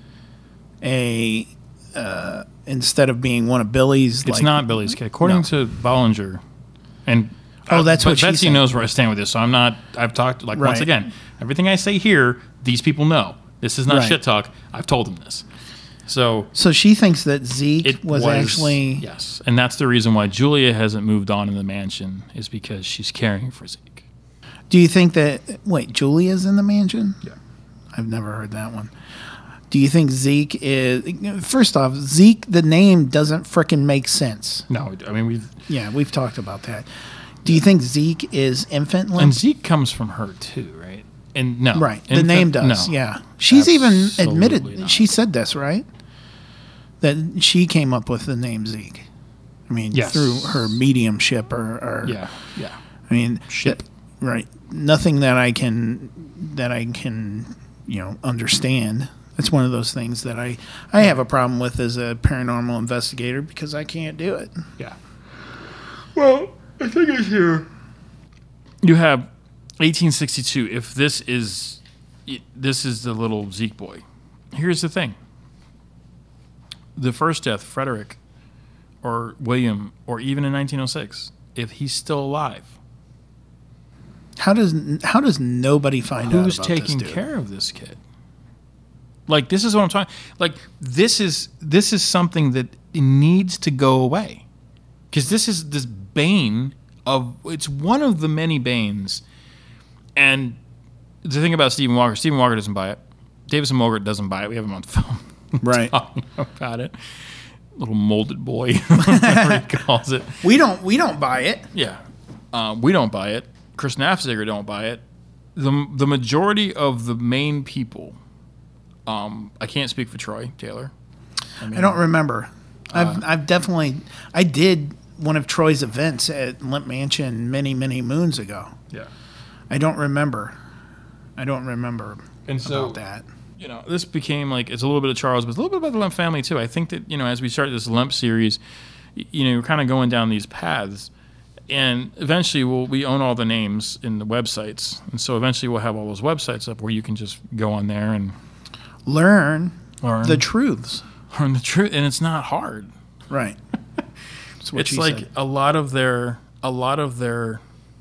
a uh, instead of being one of Billy's? It's like, not Billy's kid, according No. to Bollinger. And Oh, that's but what she Betsy said. knows where I stand with this. So I'm not. I've talked like once Right. again. Everything I say here, these people know. This is not Right. shit talk. I've told them this. So So she thinks that Zeke it was, actually yes, and that's the reason why Julia hasn't moved on in the mansion is because she's caring for Zeke. Do you think that wait, Julia's in the mansion? Yeah. I've never heard that one. Do you think Zeke is first off, Zeke the name doesn't frickin' make sense. No, I mean we've Yeah, we've talked about that. Do you think Zeke is infant limp? and Zeke comes from her too, right? And no, Right. The infant- name does. no. Yeah. She's even Absolutely admitted not. she said this, right? That she came up with the name Zeke. I mean, Yes. through her mediumship or, or Yeah, yeah. I mean, Ship. that- right. Nothing that I can that I can, you know, understand. It's one of those things that I I have a problem with as a paranormal investigator because I can't do it. Yeah. Well, I think it's here. You have eighteen sixty-two. If this is this is the little Zeke boy. Here's the thing. The first death, Frederick or William, or even in nineteen oh six, if he's still alive, How does how does nobody find out who's about taking this dude? care of this kid? Like this is what I'm talking. Like this is this is something that needs to go away, because this is this bane of it's one of the many banes. And the thing about Stephen Walker, Stephen Walker doesn't buy it. Davison Mogart doesn't buy it. We have him on film Right. talking about it. Little molded boy, whatever he calls it. We don't we don't buy it. Yeah, um, we don't buy it. Chris Nafziger don't buy it. The the majority of the main people, um, I can't speak for Troy Taylor. I, mean, I don't remember. Uh, I've I've definitely I did one of Troy's events at Limp Mansion many many moons ago. Yeah, I don't remember. I don't remember and so about that. you know, this became like it's a little bit of Charles, but it's a little bit about the Lemp family too. I think that you know, as we start this Lemp series, y- you know, we're kind of going down these paths, and eventually we'll we own all the names in the websites, and so eventually we'll have all those websites up where you can just go on there and Learn learn the truths. learn the truth, and it's not hard. Right. That's what It's she like said. a lot of their a lot of their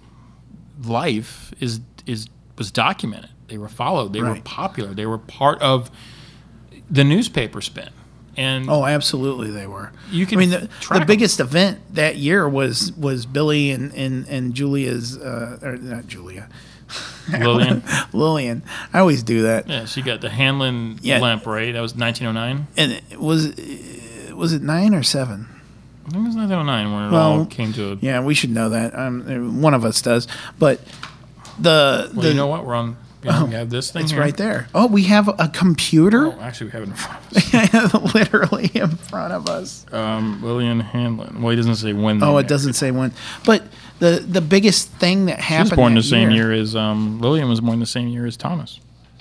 life is is was documented. They were followed. They were Right. popular. They were part of the newspaper spin. And Oh, absolutely, they were. You can I mean, the, track the 'em. biggest event that year was was Billy and and and Julia's, uh, or not Julia, Lillian, Lillian. I always do that. yeah, she got the Hanlon Yeah. lamp, right? That was nineteen oh nine. And it was uh, was it nine or seven? I think it was nineteen oh nine when it Well, all came to a. Yeah, we should know that. Um, one of us does. But the Well, the you know what? We're on. You know, we have this thing it's here. right there. Oh, we have a computer Oh, actually, we have it in front of us. literally in front of us. Um, Lillian Hanlon. Well, he doesn't say when. they Oh, it married. doesn't say when. But the the biggest thing that She happened was born that the same year as um, Lillian was born the same year as Thomas.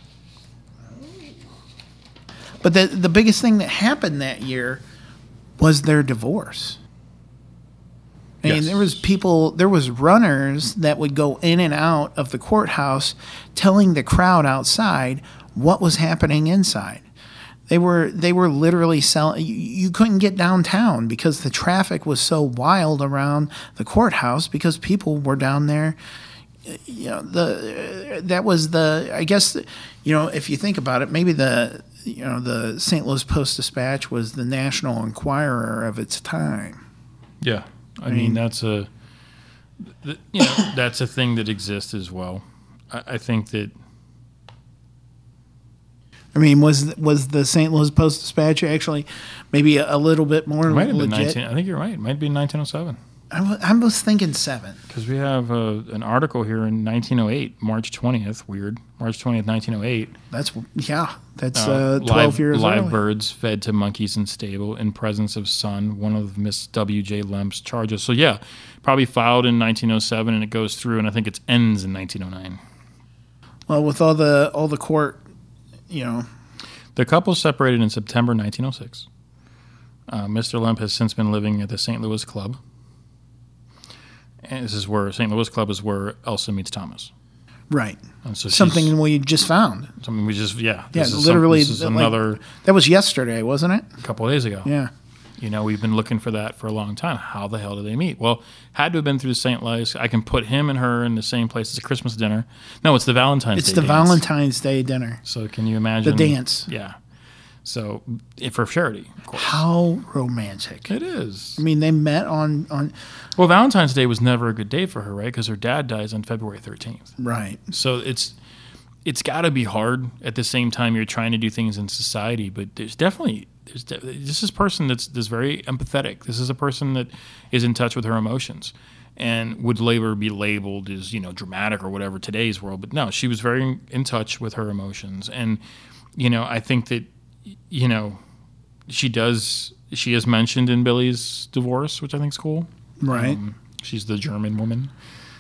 But the the biggest thing that happened that year was their divorce. I mean, Yes. there was people, there was runners that would go in and out of the courthouse telling the crowd outside what was happening inside. They were they were literally selling. You, you couldn't get downtown because the traffic was so wild around the courthouse because people were down there you know, the uh, that was the I guess you know if you think about it, maybe the you know the Saint Louis Post-Dispatch was the National Enquirer of its time. Yeah, I, I mean, mean- that's a th- you know that's a thing that exists as well. I, I think that I mean, was was the Saint Louis Post-Dispatch actually maybe a, a little bit more it might have been legit? nineteen. I think you're right. It might be nineteen oh seven. I wa- I was thinking seven. Because we have uh, an article here in nineteen oh eight, March twentieth. Weird, March twentieth, nineteen oh eight. That's yeah. That's Uh, uh, twelve live, years live early. birds fed to monkeys in stable in presence of son, one of Miss W J. Lemp's charges. So yeah, probably filed in nineteen oh seven, and it goes through, and I think it ends in nineteen oh nine. Well, with all the all the court, you know, The couple separated in September nineteen oh six. Uh, Mister Lemp has since been living at the Saint Louis Club. And this is where Saint Louis Club is where Elsa meets Thomas. right? And so she's- Something we just found. something we just yeah. Yeah, this is literally. Some, this is like, another that was yesterday, wasn't it? couple of days ago. Yeah. You know, we've been looking for that for a long time. How the hell did they meet? Well, had to have been through Saint Louis. I can put him and her in the same place. It's a Christmas dinner. No, it's the Valentine's It's Day the dance. Valentine's Day dinner. So can you imagine The dance. Yeah. So if for charity, of course. How romantic. It is. I mean, they met on on Well, Valentine's Day was never a good day for her, right? Because her dad dies on February thirteenth. right. So it's it's got to be hard at the same time you're trying to do things in society. But there's definitely there's de- this is a person that's that's very empathetic. This is a person that is in touch with her emotions, and would later be labeled as you know dramatic or whatever today's world. But no, she was very in touch with her emotions, and you know I think that you know she does. She is mentioned in Billy's divorce, which I think is cool. Right. Um, she's the German woman.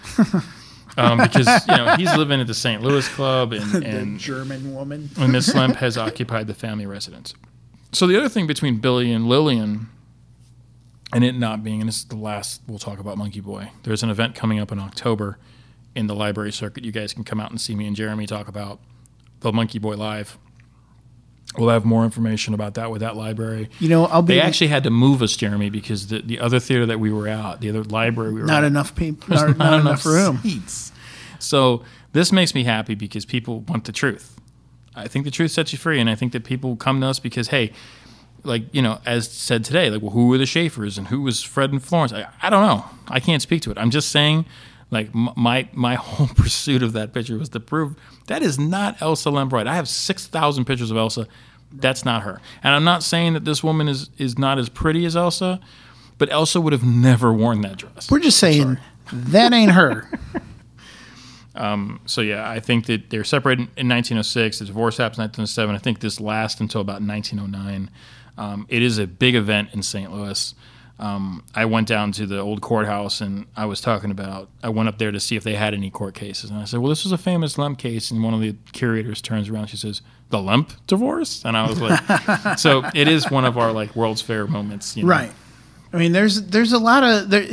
um, because you know he's living at the Saint Louis Club, and, the and, German woman. and Miss Lemp has occupied the family residence. So the other thing between Billy and Lillian, and it not being, and this is the last we'll talk about Monkey Boy. There's an event coming up in October in the library circuit. You guys can come out and see me and Jeremy talk about the Monkey Boy Live. We'll have more information about that with that library. You know, I'll be They actually had to move us, Jeremy, because the, the other theater that we were at, the other library we were not at, enough people. there's Not, not enough room. seats. So this makes me happy because people want the truth. I think the truth sets you free, and I think that people come to us because, hey, like, you know, as said today, like, well, who were the Schaefers and who was Fred and Florence? I, I don't know. I can't speak to it. I'm just saying, like, m- my my whole pursuit of that picture was to prove that is not Elsa Lambright. I have six thousand pictures of Elsa. That's not her. And I'm not saying that this woman is, is not as pretty as Elsa, but Elsa would have never worn that dress. We're just saying that ain't her. Um, so yeah, I think that they're separated in nineteen oh six. The divorce happens in nineteen oh seven. I think this lasts until about nineteen oh nine. Um, it is a big event in Saint Louis. Um, I went down to the old courthouse and I was talking about, I went up there to see if they had any court cases. And I said, well, this is a famous Lemp case. And one of the curators turns around, she says, the Lemp divorce? And I was like, so it is one of our like World's Fair moments. You know? Right. I mean, there's there's a lot of there,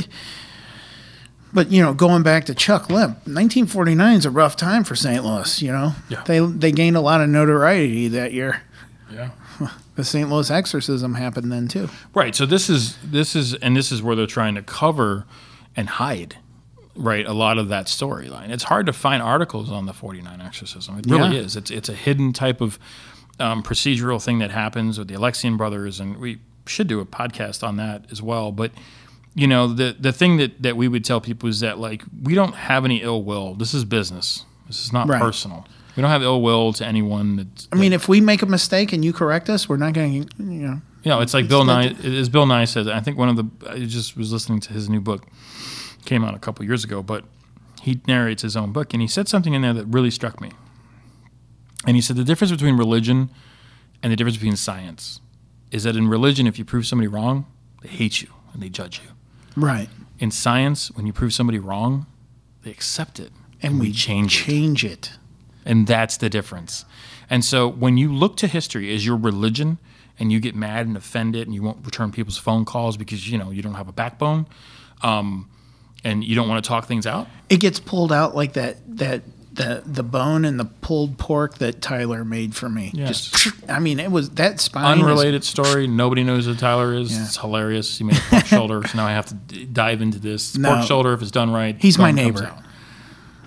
but you know, going back to Chuck Lemp, nineteen forty-nine is a rough time for Saint Louis. You know, Yeah. they they gained a lot of notoriety that year. Yeah. The Saint Louis exorcism happened then too. Right. So this is this is and this is where they're trying to cover and hide, right, a lot of that storyline. It's hard to find articles on the forty-nine exorcism. It really Yeah. is. It's it's a hidden type of um, procedural thing that happens with the Alexian brothers, and we should do a podcast on that as well. But you know, the the thing that that we would tell people is that like we don't have any ill will. This is business. This is not Right. personal. We don't have ill will to anyone. That, I mean, if we make a mistake and you correct us, we're not going to, you know. You know, it's like It's Bill Nye, like- as Bill Nye says. I think one of the, I just was listening to his new book, came out a couple years ago, but he narrates his own book, and he said something in there that really struck me. And he said the difference between religion and the difference between science is that in religion, if you prove somebody wrong, they hate you and they judge you. Right. In science, when you prove somebody wrong, they accept it And we change it. change it. And that's the difference. And so when you look to history as your religion and you get mad and offended and you won't return people's phone calls because, you know, you don't have a backbone um, and you don't want to talk things out. It gets pulled out like that that the the bone and the pulled pork that Tyler made for me. Yes. Just I mean, it was that spine is- Unrelated story. Nobody knows who Tyler is. Yeah. It's hilarious. He made a pork shoulder. So now I have to d- dive into this. No. Pork shoulder, if it's done right. He's my bone comes neighbor. out.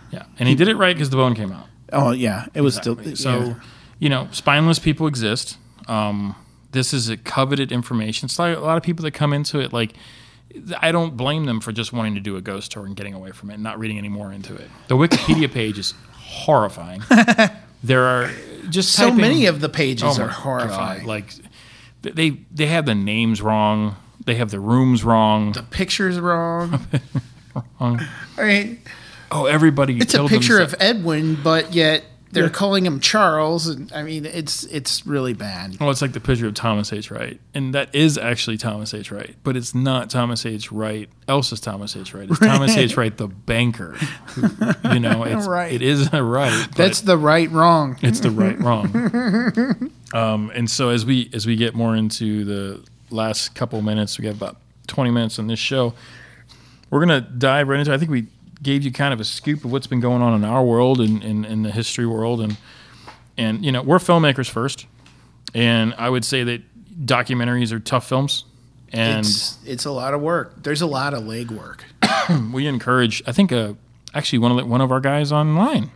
Yeah, and he did it right because the bone came out. Oh yeah, it was Exactly. still So, yeah. you know, spineless people exist. Um, this is a coveted information. It's like a lot of people that come into it, like, I don't blame them for just wanting to do a ghost tour and getting away from it and not reading any more into it. The Wikipedia page is horrifying. There are just So typing- many of the pages Oh are my horrifying. God, like, they they have the names wrong. They have the rooms wrong. The picture's wrong. I mean, Oh, everybody. it's a killed picture themselves. of Edwin, but yet they're Yeah. calling him Charles, and I mean, it's it's really bad. Well, it's like the picture of Thomas H. Wright, and that is actually Thomas H. Wright, but it's not Thomas H. Wright. Elsa's Thomas H. Wright. It's Thomas H. Wright, the banker. Who, you know, it's, Right. it is a right. but That's the right wrong. it's the right wrong. Um, and so as we as we get more into the last couple minutes, we have about twenty minutes on this show. We're gonna dive right into. I think we gave you kind of a scoop of what's been going on in our world and in, in the history world, and and you know we're filmmakers first, and I would say that documentaries are tough films, and It's it's a lot of work. There's a lot of leg work. we encourage. I think uh, actually one of the, one of our guys online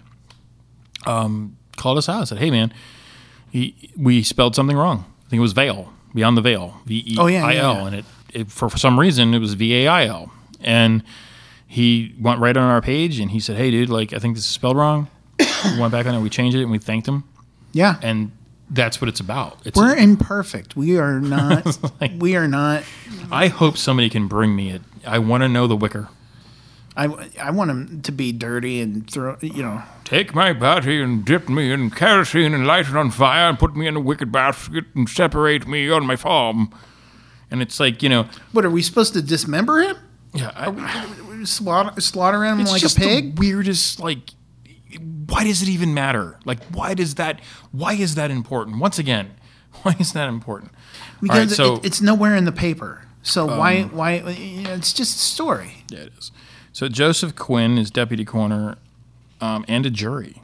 um, called us out and said, "Hey man, he, we spelled something wrong. I think it was veil, beyond the veil, V E Oh, yeah, I yeah, L, yeah. and it, it for, for some reason it was V A I L, and he went right on our page and he said, "Hey dude, like I think this is spelled wrong." We went back on it, we changed it, and we thanked him, Yeah, and that's what it's about. It's we're imperfect. We are not. Like- we are not. I hope somebody can bring me it. I want to know the wicker. I, I want him to be dirty and throw. You know, Take my body and dip me in kerosene and light it on fire and put me in a wicked basket and separate me on my farm. And it's like, you know, what are we supposed to dismember him? yeah, I, Slaughter, slaughter him it's like just a pig? the weirdest, like, why does it even matter? Like, why does that, why is that important? Once again, why is that important? Because All right, so, it, it's nowhere in the paper. So why why you know, it's just a story. yeah, it is. So Joseph Quinn is deputy coroner um, and a jury.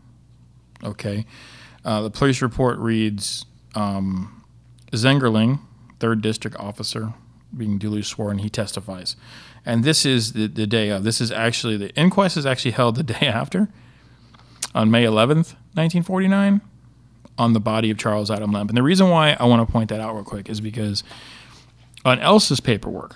Okay. Uh, the police report reads, um, Zengerling, third district officer, being duly sworn, he testifies. And this is the, the day of. This is actually, the inquest is actually held the day after, on May eleventh, nineteen forty-nine, on the body of Charles Adam Lemp. And the reason why I want to point that out real quick is because on Elsa's paperwork,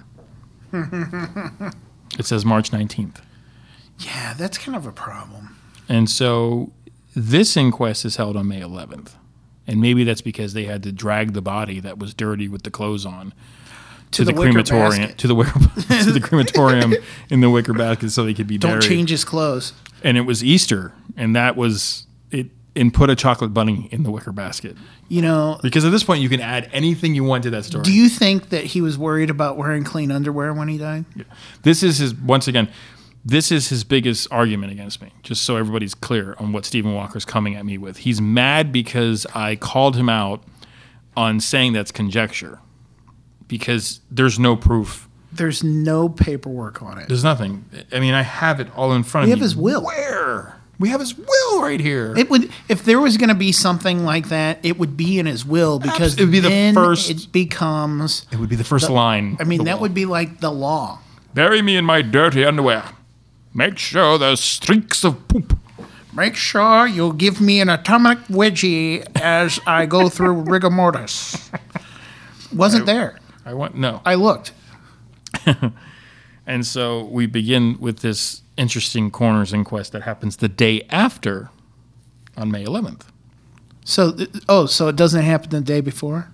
it says March nineteenth. Yeah, that's kind of a problem. And so this inquest is held on May eleventh. And maybe that's because they had to drag the body that was dirty with the clothes on to, the the, wicker crematorium basket. to the wicker to the crematorium in the wicker basket so they could be Don't buried. change his clothes. And it was Easter, and that was it. And put a chocolate bunny in the wicker basket, You know, because at this point you can add anything you want to that story. do you think that he was worried about wearing clean underwear when he died? This is his, once again, this is his biggest argument against me, just so everybody's clear on what Stephen Walker's coming at me with. He's mad because I called him out on saying that's conjecture, because there's no proof. There's no paperwork on it. There's nothing. I mean, I have it all in front We of have me. his will. Where? We have his will right here. It would, if there was going to be something like that, it would be in his will because Abs- it would be the then first- it becomes. It would be the first line. I mean, of the that will. would be like the law. Bury me in my dirty underwear. Make sure there's streaks of poop. Make sure you give me an atomic wedgie as I go through rigor mortis. Wasn't there. I want no. I looked. And so we begin with this interesting coroner's inquest that happens the day after, on May eleventh. So, th- oh, so it doesn't happen the day before?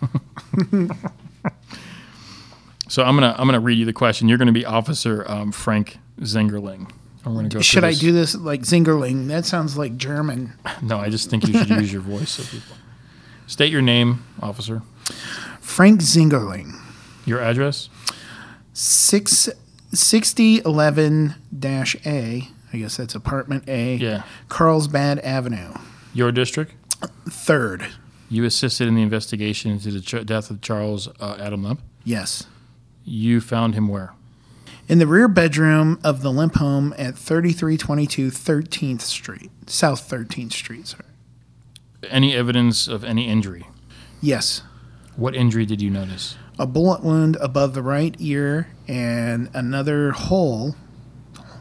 So I'm gonna I'm gonna read you the question. You're gonna be Officer um, Frank Zengerling. I'm gonna go. Should through I this. do this like Zingerling? That sounds like German. No, I just think you should use your voice so people. State your name, officer. Frank Zingerling. Your address. Six, sixty eleven dash A. I guess that's apartment A. Yeah. Carlsbad Avenue. Your district. Third. You assisted in the investigation into the ch- death of Charles uh, Adam Lemp. Yes. You found him where? In the rear bedroom of the Lemp home at thirty-three twenty-two thirteenth Street. South thirteenth Street, sorry. Any evidence of any injury? Yes. What injury did you notice? A bullet wound above the right ear and another hole.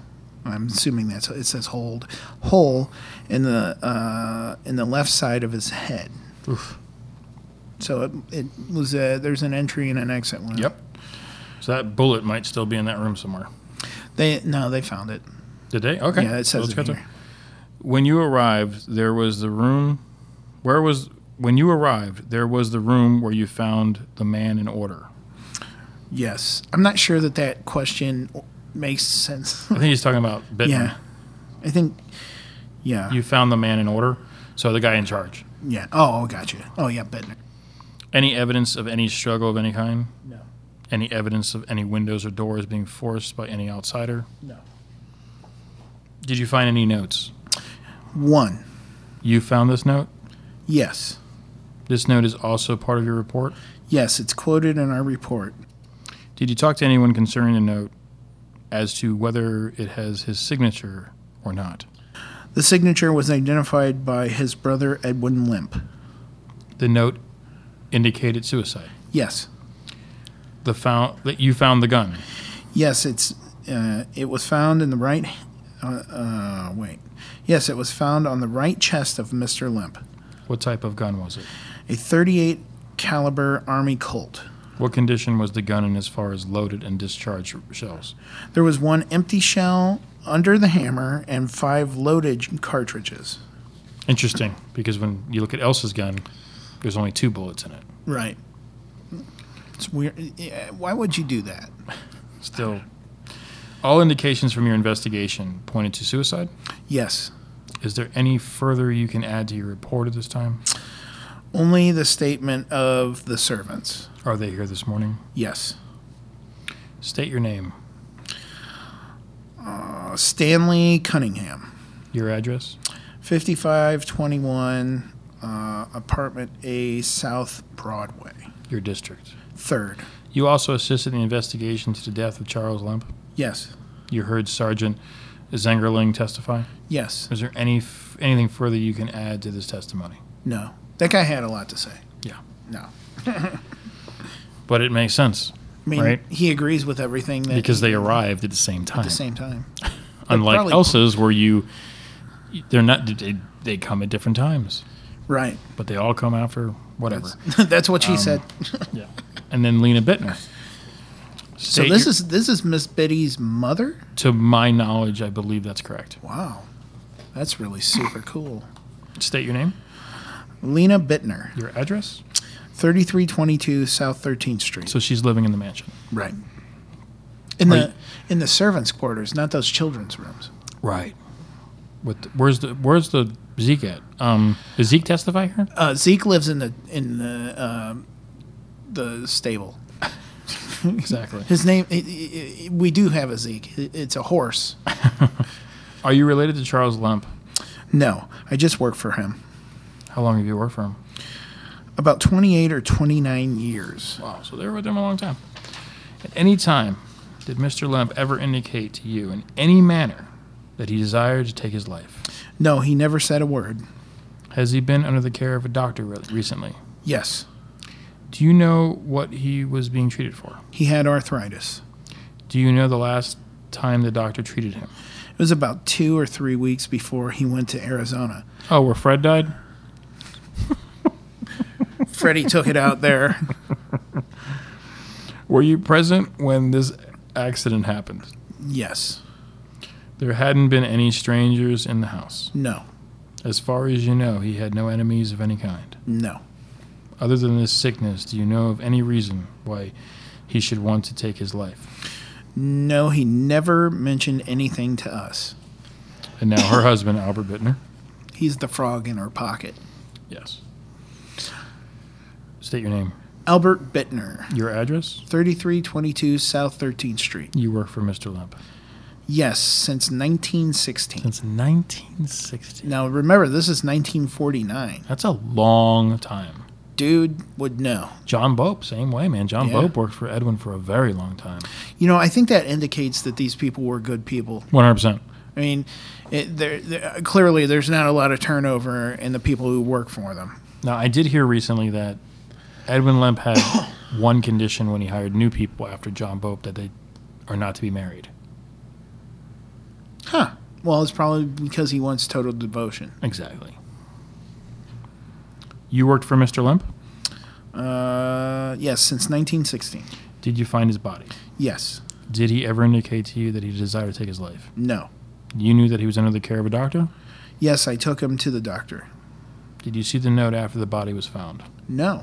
I'm assuming that's it says hold hole in the uh, in the left side of his head. Oof. So it, it was a, there's an entry and an exit one. Yep. So that bullet might still be in that room somewhere. They no, they found it. Did they? Okay. Yeah, it says Let's it get to- here. When you arrived, there was the room. Where was when you arrived? There was the room where you found the man in order. Yes, I'm not sure that that question makes sense. I think he's talking about Bittner. Yeah, I think. Yeah. You found the man in order, so the guy in charge. yeah. Oh, gotcha. Oh, yeah, Bittner. Any evidence of any struggle of any kind? No. Any evidence of any windows or doors being forced by any outsider? No. Did you find any notes? One. You found this note? Yes. This note is also part of your report? Yes, it's quoted in our report. Did you talk to anyone concerning the note as to whether it has his signature or not? The signature was identified by his brother Edwin Limp. The note indicated suicide. Yes. The found that you found the gun. Yes, it's uh, it was found in the right. Uh, uh, wait. Yes, it was found on the right chest of Mister Limp. What type of gun was it? A thirty-eight caliber Army Colt. What condition was the gun in as far as loaded and discharged shells? There was one empty shell under the hammer and five loaded cartridges. Interesting, because when you look at Elsa's gun, there's only two bullets in it. Right. It's weird. Yeah, why would you do that? Still, all indications from your investigation pointed to suicide. Yes. Is there any further you can add to your report at this time? Only the statement of the servants. Are they here this morning? Yes. State your name, Uh, Stanley Cunningham. your address. fifty-five twenty-one, uh, apartment A, South Broadway. Your district. Third. You also assisted in the investigation to the death of Charles Lemp. Yes. You heard Sergeant Zengerling testify. Yes. Is there any f- anything further you can add to this testimony? No. That guy had a lot to say. Yeah. No. But it makes sense, I mean, right? he agrees with everything that Because they arrived at the same time. at the same time. Unlike probably- Elsa's, where you, they're not, they, they come at different times, Right. but they all come after whatever. That's, that's what she Um, said. Yeah. And then Lena Bittner. So State this your- is this is Miss Biddy's mother? to my knowledge, I believe that's correct. Wow. That's really super cool. State your name, Lena Bittner, your address. thirty-three twenty-two South thirteenth Street. So she's living in the mansion. Right. In Are the you- in the servants' quarters, not those children's rooms. Right. With the, where's the where's the Zeke at? Um, does Zeke testify here? Uh, Zeke lives in the in the um, the stable. Exactly. His name. i i i we do have a Zeke. I- It's a horse. Are you related to Charles Lemp? No, I just work for him. How long have you worked for him? About twenty-eight or twenty-nine years. Wow, so they were with him a long time. At any time, did Mister Lemp ever indicate to you in any manner that he desired to take his life? No, he never said a word. Has he been under the care of a doctor re- recently? Yes, Do you know what he was being treated for? he had arthritis. Do you know the last time the doctor treated him? It was about two or three weeks before he went to Arizona. Oh, where Fred died? Freddie took it out there. Were you present when this accident happened? Yes. There hadn't been any strangers in the house. No. As far as you know, he had no enemies of any kind. No. Other than this sickness, do you know of any reason why he should want to take his life? No, he never mentioned anything to us. And now her husband, Albert Bittner. He's the frog in our pocket. Yes. State your name. Albert Bittner, Your address? thirty-three twenty-two South thirteenth Street. You work for Mister Lemp. Yes, since nineteen sixteen. Since nineteen sixty. Now, remember, this is nineteen forty-nine. That's a long time. Dude would know. John Bope, same way, man. John Yeah. Bope worked for Edwin for a very long time. You know, I think that indicates that these people were good people. one hundred percent. I mean, it, there, there, clearly there's not a lot of turnover in the people who work for them. Now, I did hear recently that Edwin Lemp had one condition when he hired new people after John Bope, that they are not to be married. Huh. Well, it's probably because he wants total devotion. Exactly. You worked for Mister Limp? Uh, yes, since nineteen sixteen. Did you find his body? Yes. Did he ever indicate to you that he desired to take his life? No. You knew that he was under the care of a doctor? Yes, I took him to the doctor. Did you see the note after the body was found? No.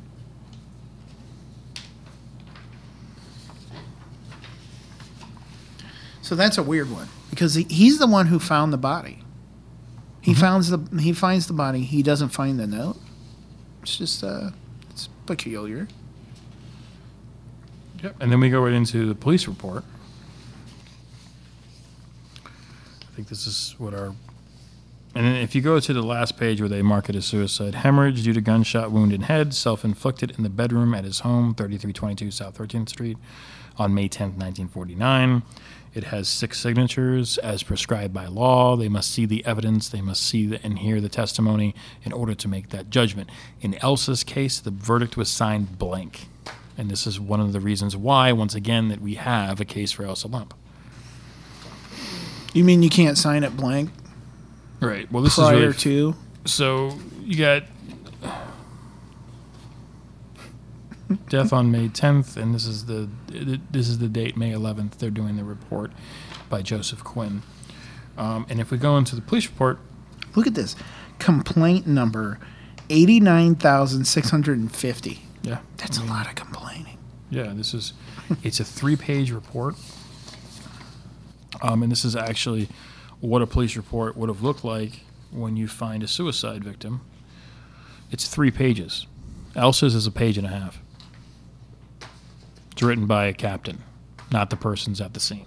So that's a weird one because he, he's the one who found the body. He Mhm. finds the he finds the body. He doesn't find the note. It's just uh, it's peculiar. Yep. And then we go right into the police report. I think this is what our... And then if you go to the last page where they mark it as suicide, hemorrhage due to gunshot wound in head, self-inflicted in the bedroom at his home, thirty-three twenty-two South thirteenth Street, on May tenth, nineteen forty-nine. It has six signatures as prescribed by law. They must see the evidence. They must see the, and hear the testimony in order to make that judgment. In Elsa's case, the verdict was signed blank. And this is one of the reasons why, once again, that we have a case for Elsa Lamp. You mean you can't sign it blank Right. Well, this prior is really, to? so you got death on May tenth, and this is the this is the date, May eleventh. They're doing the report by Joseph Quinn. Um, and if we go into the police report, Look at this. Complaint number eighty-nine thousand six hundred fifty. yeah, That's a lot of complaining. yeah, this is it's a three-page report, um, and this is actually what a police report would have looked like when you find a suicide victim. It's three pages. Elsa's is a page and a half. It's written by a captain, not the persons at the scene.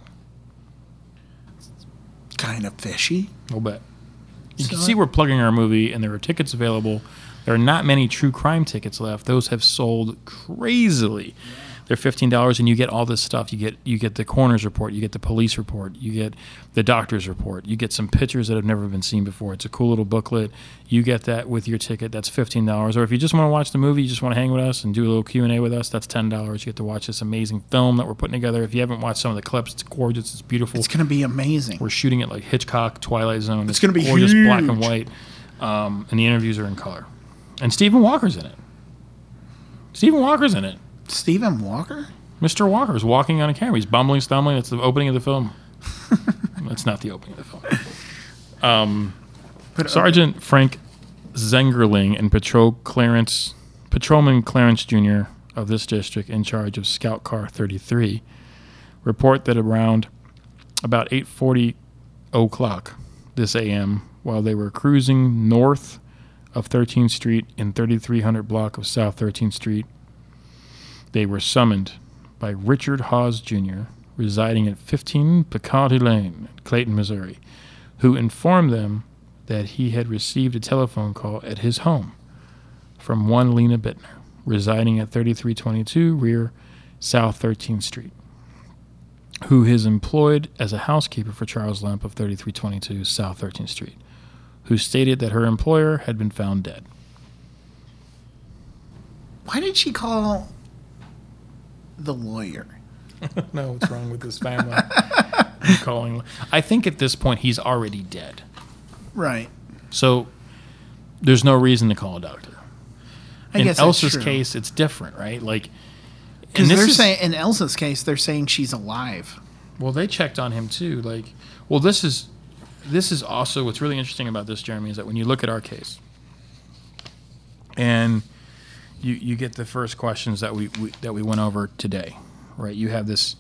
Kind of fishy. No bet. You can So- see we're plugging our movie, and there are tickets available. There are not many true crime tickets left. Those have sold crazily. They're fifteen dollars, and you get all this stuff. You get you get the coroner's report, you get the police report, you get the doctor's report, you get some pictures that have never been seen before. It's a cool little booklet. You get that with your ticket. That's fifteen dollars. Or if you just want to watch the movie, you just want to hang with us and do a little Q and A with us, that's ten dollars. You get to watch this amazing film that we're putting together. If you haven't watched some of the clips, it's gorgeous. It's beautiful. It's going to be amazing. We're shooting it like Hitchcock, Twilight Zone. It's gonna be gorgeous, black and huge. white, um, and the interviews are in color. And Stephen Walker's in it. Stephen Walker's in it. Stephen Walker? Mister Walker's walking on a camera. He's bumbling, stumbling. It's the opening of the film. That's not the opening of the film. Um, But, uh, Sergeant Frank Zengerling and Patrol Clarence, Patrolman Clarence Junior of this district, in charge of Scout Car thirty-three, report that around about eight forty o'clock this A M, while they were cruising north of thirteenth Street in thirty-three hundred block of South thirteenth Street, they were summoned by Richard Hawes Junior, residing at fifteen Picardy Lane, Clayton, Missouri, who informed them that he had received a telephone call at his home from one Lena Bittner, residing at thirty-three twenty-two rear South thirteenth Street, who is employed as a housekeeper for Charles Lamp of thirty-three twenty-two South thirteenth Street, who stated that her employer had been found dead. Why did she call the lawyer? No, what's wrong with this family? I'm calling. I think at this point he's already dead. Right. So there's no reason to call a doctor. I in guess that's Elsa's true. case, it's different, right? Like, Because and this they're is- saying, in Elsa's case, they're saying she's alive. well, they checked on him too. Like, well, this is this is also what's really interesting about this, Jeremy, is that when you look at our case, and you you get the first questions that we, we that we went over today, right? You have this.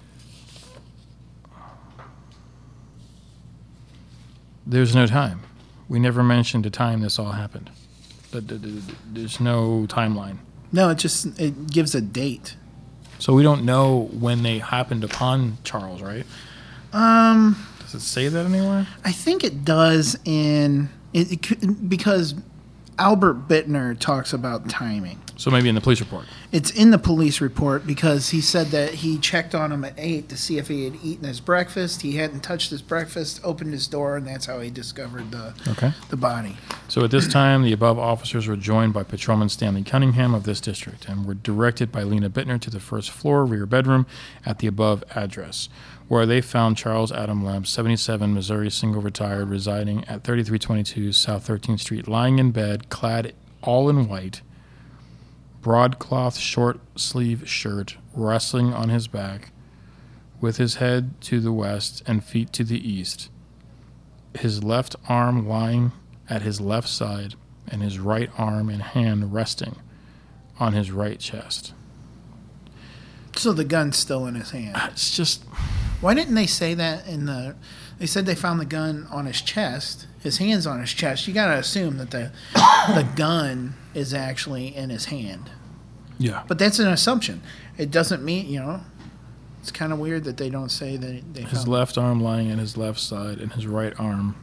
There's no time. We never mentioned a time this all happened. Th- th- th- There's no timeline. No, it just it gives a date. So we don't know when they happened upon Charles, right? Um, Does it say that anywhere? I think it does in it, it could, because Albert Bittner talks about timing. So maybe in the police report. It's in the police report because he said that he checked on him at eight to see if he had eaten his breakfast. He hadn't touched his breakfast, opened his door, and that's how he discovered the Okay. the body. So at this time, the above officers were joined by Patrolman Stanley Cunningham of this district and were directed by Lena Bittner to the first floor rear bedroom at the above address, where they found Charles Adam Lemp, seventy-seven, Missouri, single, retired, residing at thirty-three twenty-two South thirteenth Street, lying in bed, clad all in white, broadcloth short sleeve shirt, resting on his back, with his head to the west and feet to the east, his left arm lying at his left side, and his right arm and hand resting on his right chest. So the gun's still in his hand. It's just... Why didn't they say that in the... They said they found the gun on his chest, his hand's on his chest. You got to assume that the the gun is actually in his hand. Yeah. But that's an assumption. It doesn't mean, you know... It's kind of weird that they don't say that they His found left arm lying at his left side, and his right arm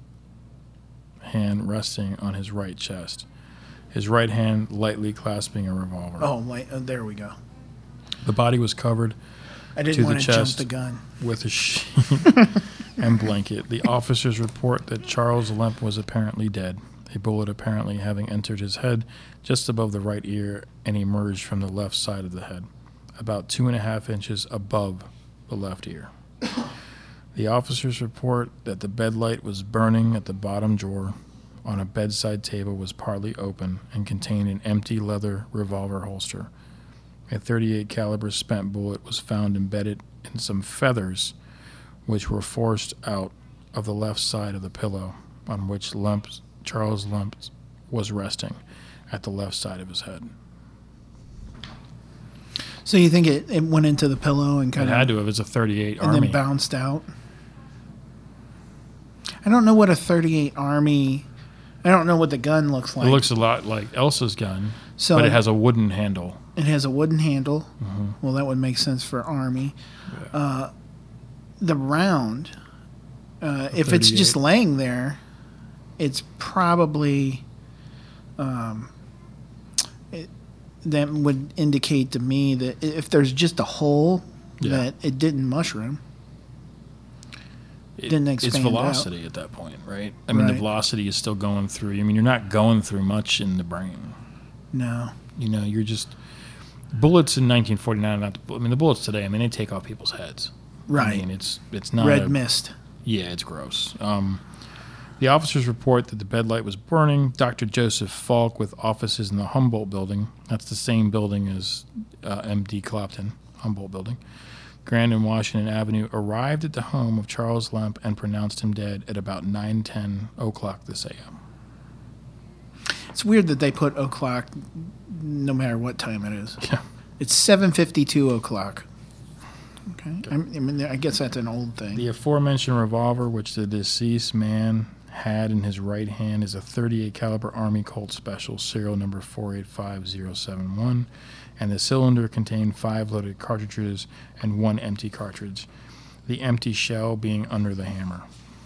hand resting on his right chest. His right hand lightly clasping a revolver. Oh, wait, oh, there we go. The body was covered I didn't to want the to jump chest the gun. with a sheet and blanket. The officers report that Charles Lemp was apparently dead, a bullet apparently having entered his head just above the right ear and emerged from the left side of the head, about two and a half inches above the left ear. The officers report that the bed light was burning at the bottom drawer on a bedside table was partly open and contained an empty leather revolver holster. A thirty-eight caliber spent bullet was found embedded in some feathers which were forced out of the left side of the pillow on which Lemp, Charles Lemp was resting at the left side of his head. So you think it, it went into the pillow and It kind of... had to have. It's a thirty-eight and Army. then bounced out? I don't know what a thirty-eight Army... I don't know what the gun looks like. It looks a lot like Elsa's gun, so but it has a wooden handle. It has a wooden handle. Mm-hmm. Well, that would make sense for Army. Yeah. Uh, the round, uh, if it's just thirty-eight. laying there, it's probably... Um, it, that would indicate to me that if there's just a hole, Yeah. that it didn't mushroom. It- didn't it's expand out. velocity at that point, right? I mean, the Right. velocity is still going through. I mean, you're not going through much in the brain. No. You know, you're just bullets in nineteen forty-nine. Not the, I mean, the bullets today. I mean, they take off people's heads. Right. I mean, it's it's not Red a- mist. Yeah, it's gross. Um, the officers report that the bed light was burning. Doctor Joseph Falk, with offices in the Humboldt building, that's the same building as uh, M D Clopton, Humboldt building, Grand and Washington Avenue, arrived at the home of Charles Lemp and pronounced him dead at about nine ten o'clock this a m. It's weird that they put o'clock no matter what time it is. Yeah. It's seven fifty-two o'clock. Okay. I mean, I guess that's an old thing. The aforementioned revolver, which the deceased man had in his right hand, is a thirty-eight caliber Army Colt Special, serial number four eight five zero seven one, and the cylinder contained five loaded cartridges and one empty cartridge, the empty shell being under the hammer.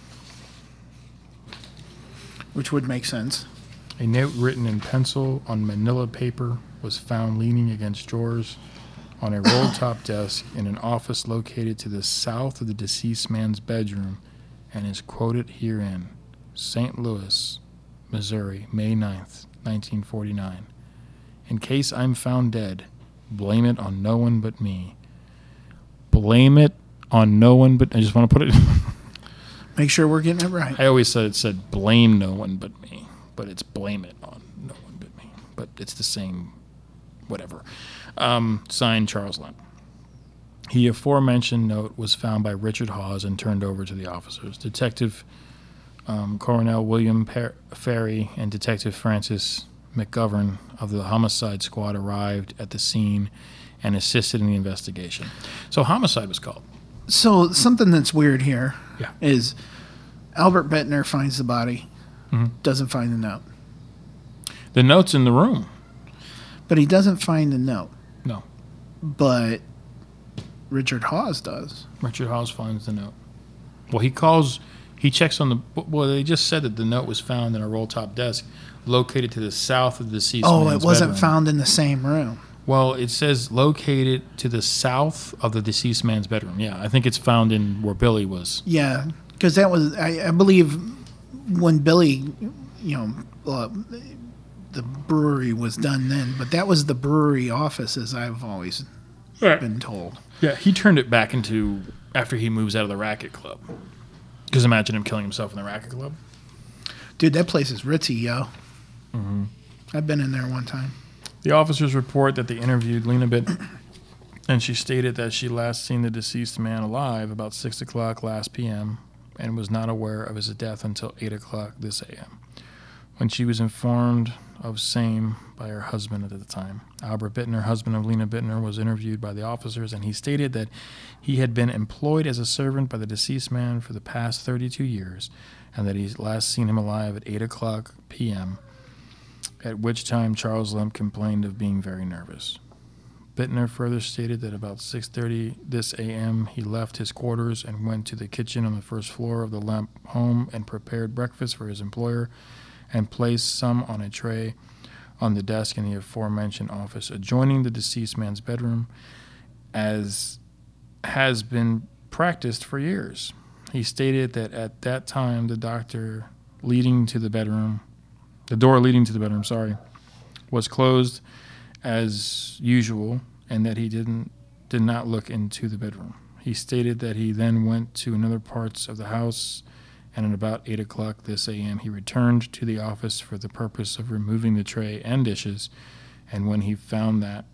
Which would make sense. A note written in pencil on manila paper was found leaning against drawers on a roll-top desk in an office located to the south of the deceased man's bedroom, and is quoted herein: Saint Louis, Missouri, May ninth, nineteen forty-nine. In case I'm found dead, blame it on no one but me. Blame it on no one but... I just want to put it... Make sure we're getting it right. I always said it said blame no one but me, but it's blame it on no one but me. But it's the same, whatever. Um, signed, Charles Lemp. The aforementioned note was found by Richard Hawes and turned over to the officers. Detective um, Coronel William per- Ferry and Detective Francis McGovern of the homicide squad arrived at the scene and assisted in the investigation. So homicide was called. So something that's weird here Yeah. is Albert Bettner finds the body, Mhm. doesn't find the note. The note's in the room. But he doesn't find the note. No. But Richard Hawes does. Richard Hawes finds the note. Well, he calls, he checks on the, well, they just said that the note was found in a roll-top desk located to the south of the deceased Oh, man's it wasn't bedroom. found in the same room. Well, it says located to the south of the deceased man's bedroom. Yeah, I think it's found in where Billy was. Yeah, because that was, I, I believe, when Billy, you know, uh, the brewery was done then, but that was the brewery office, as I've always Right. been told. Yeah, he turned it back into after he moves out of the racket club. Because imagine him killing himself in the racket club. Dude, that place is ritzy, yo. Mm-hmm. I've been in there one time. The officers report that they interviewed Lena Bittner, and she stated that she last seen the deceased man alive about six o'clock last p m and was not aware of his death until eight o'clock this a m when she was informed of same by her husband at the time. Albert Bittner, husband of Lena Bittner, was interviewed by the officers, and he stated that he had been employed as a servant by the deceased man for the past thirty-two years, and that he last seen him alive at eight o'clock p m, at which time Charles Lemp complained of being very nervous. Bittner further stated that about six thirty this a m he left his quarters and went to the kitchen on the first floor of the Lemp home and prepared breakfast for his employer and placed some on a tray on the desk in the aforementioned office adjoining the deceased man's bedroom, as has been practiced for years. He stated that at that time the doctor leading to the bedroom, the door leading to the bedroom, sorry, was closed as usual, and that he didn't did not look into the bedroom. He stated that he then went to another parts of the house, and at about eight o'clock this a m he returned to the office for the purpose of removing the tray and dishes, and when he found that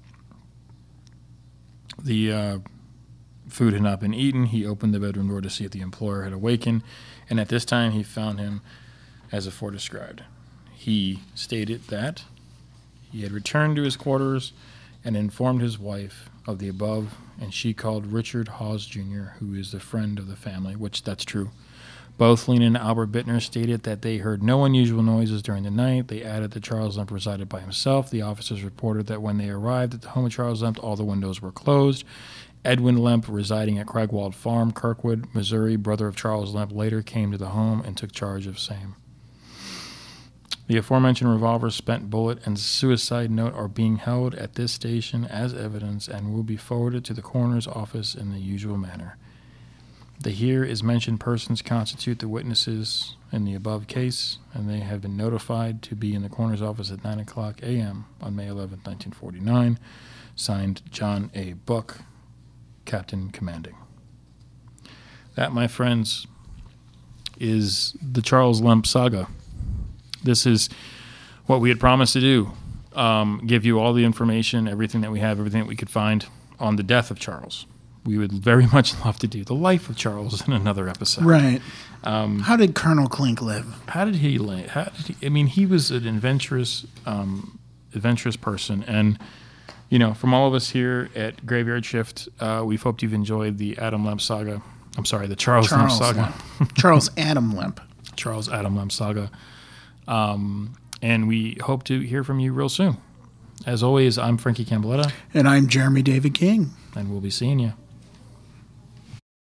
the uh, food had not been eaten, he opened the bedroom door to see if the employer had awakened, and at this time he found him as afore described. He stated that he had returned to his quarters and informed his wife of the above, and she called Richard Hawes Junior, who is the friend of the family, which that's true. Both Lena and Albert Bittner stated that they heard no unusual noises during the night. They added that Charles Lemp resided by himself. The officers reported that when they arrived at the home of Charles Lemp, all the windows were closed. Edwin Lemp, residing at Cragwald Farm, Kirkwood, Missouri, brother of Charles Lemp, later came to the home and took charge of same. The aforementioned revolver, spent bullet, and suicide note are being held at this station as evidence and will be forwarded to the coroner's office in the usual manner. The here is mentioned persons constitute the witnesses in the above case, and they have been notified to be in the coroner's office at nine o'clock a m on May eleventh, nineteen forty-nine. Signed, John A. Buck, Captain Commanding. That, my friends, is the Charles Lemp saga. This is what we had promised to do, um, give you all the information, everything that we have, everything that we could find on the death of Charles. We would very much love to do the life of Charles in another episode. Right. Um, how did Colonel Klink live? How did he live? How did he, I mean, he was an adventurous, um, adventurous person. And, you know, from all of us here at Graveyard Shift, uh, we've hoped you've enjoyed the Adam Lemp saga. I'm sorry, the Charles, Charles Lemp saga. Lemp. Charles Adam Lemp. Charles Adam Lemp saga. Um, and we hope to hear from you real soon. As always, I'm Frankie Camboletta. And I'm Jeremy David King. And we'll be seeing you.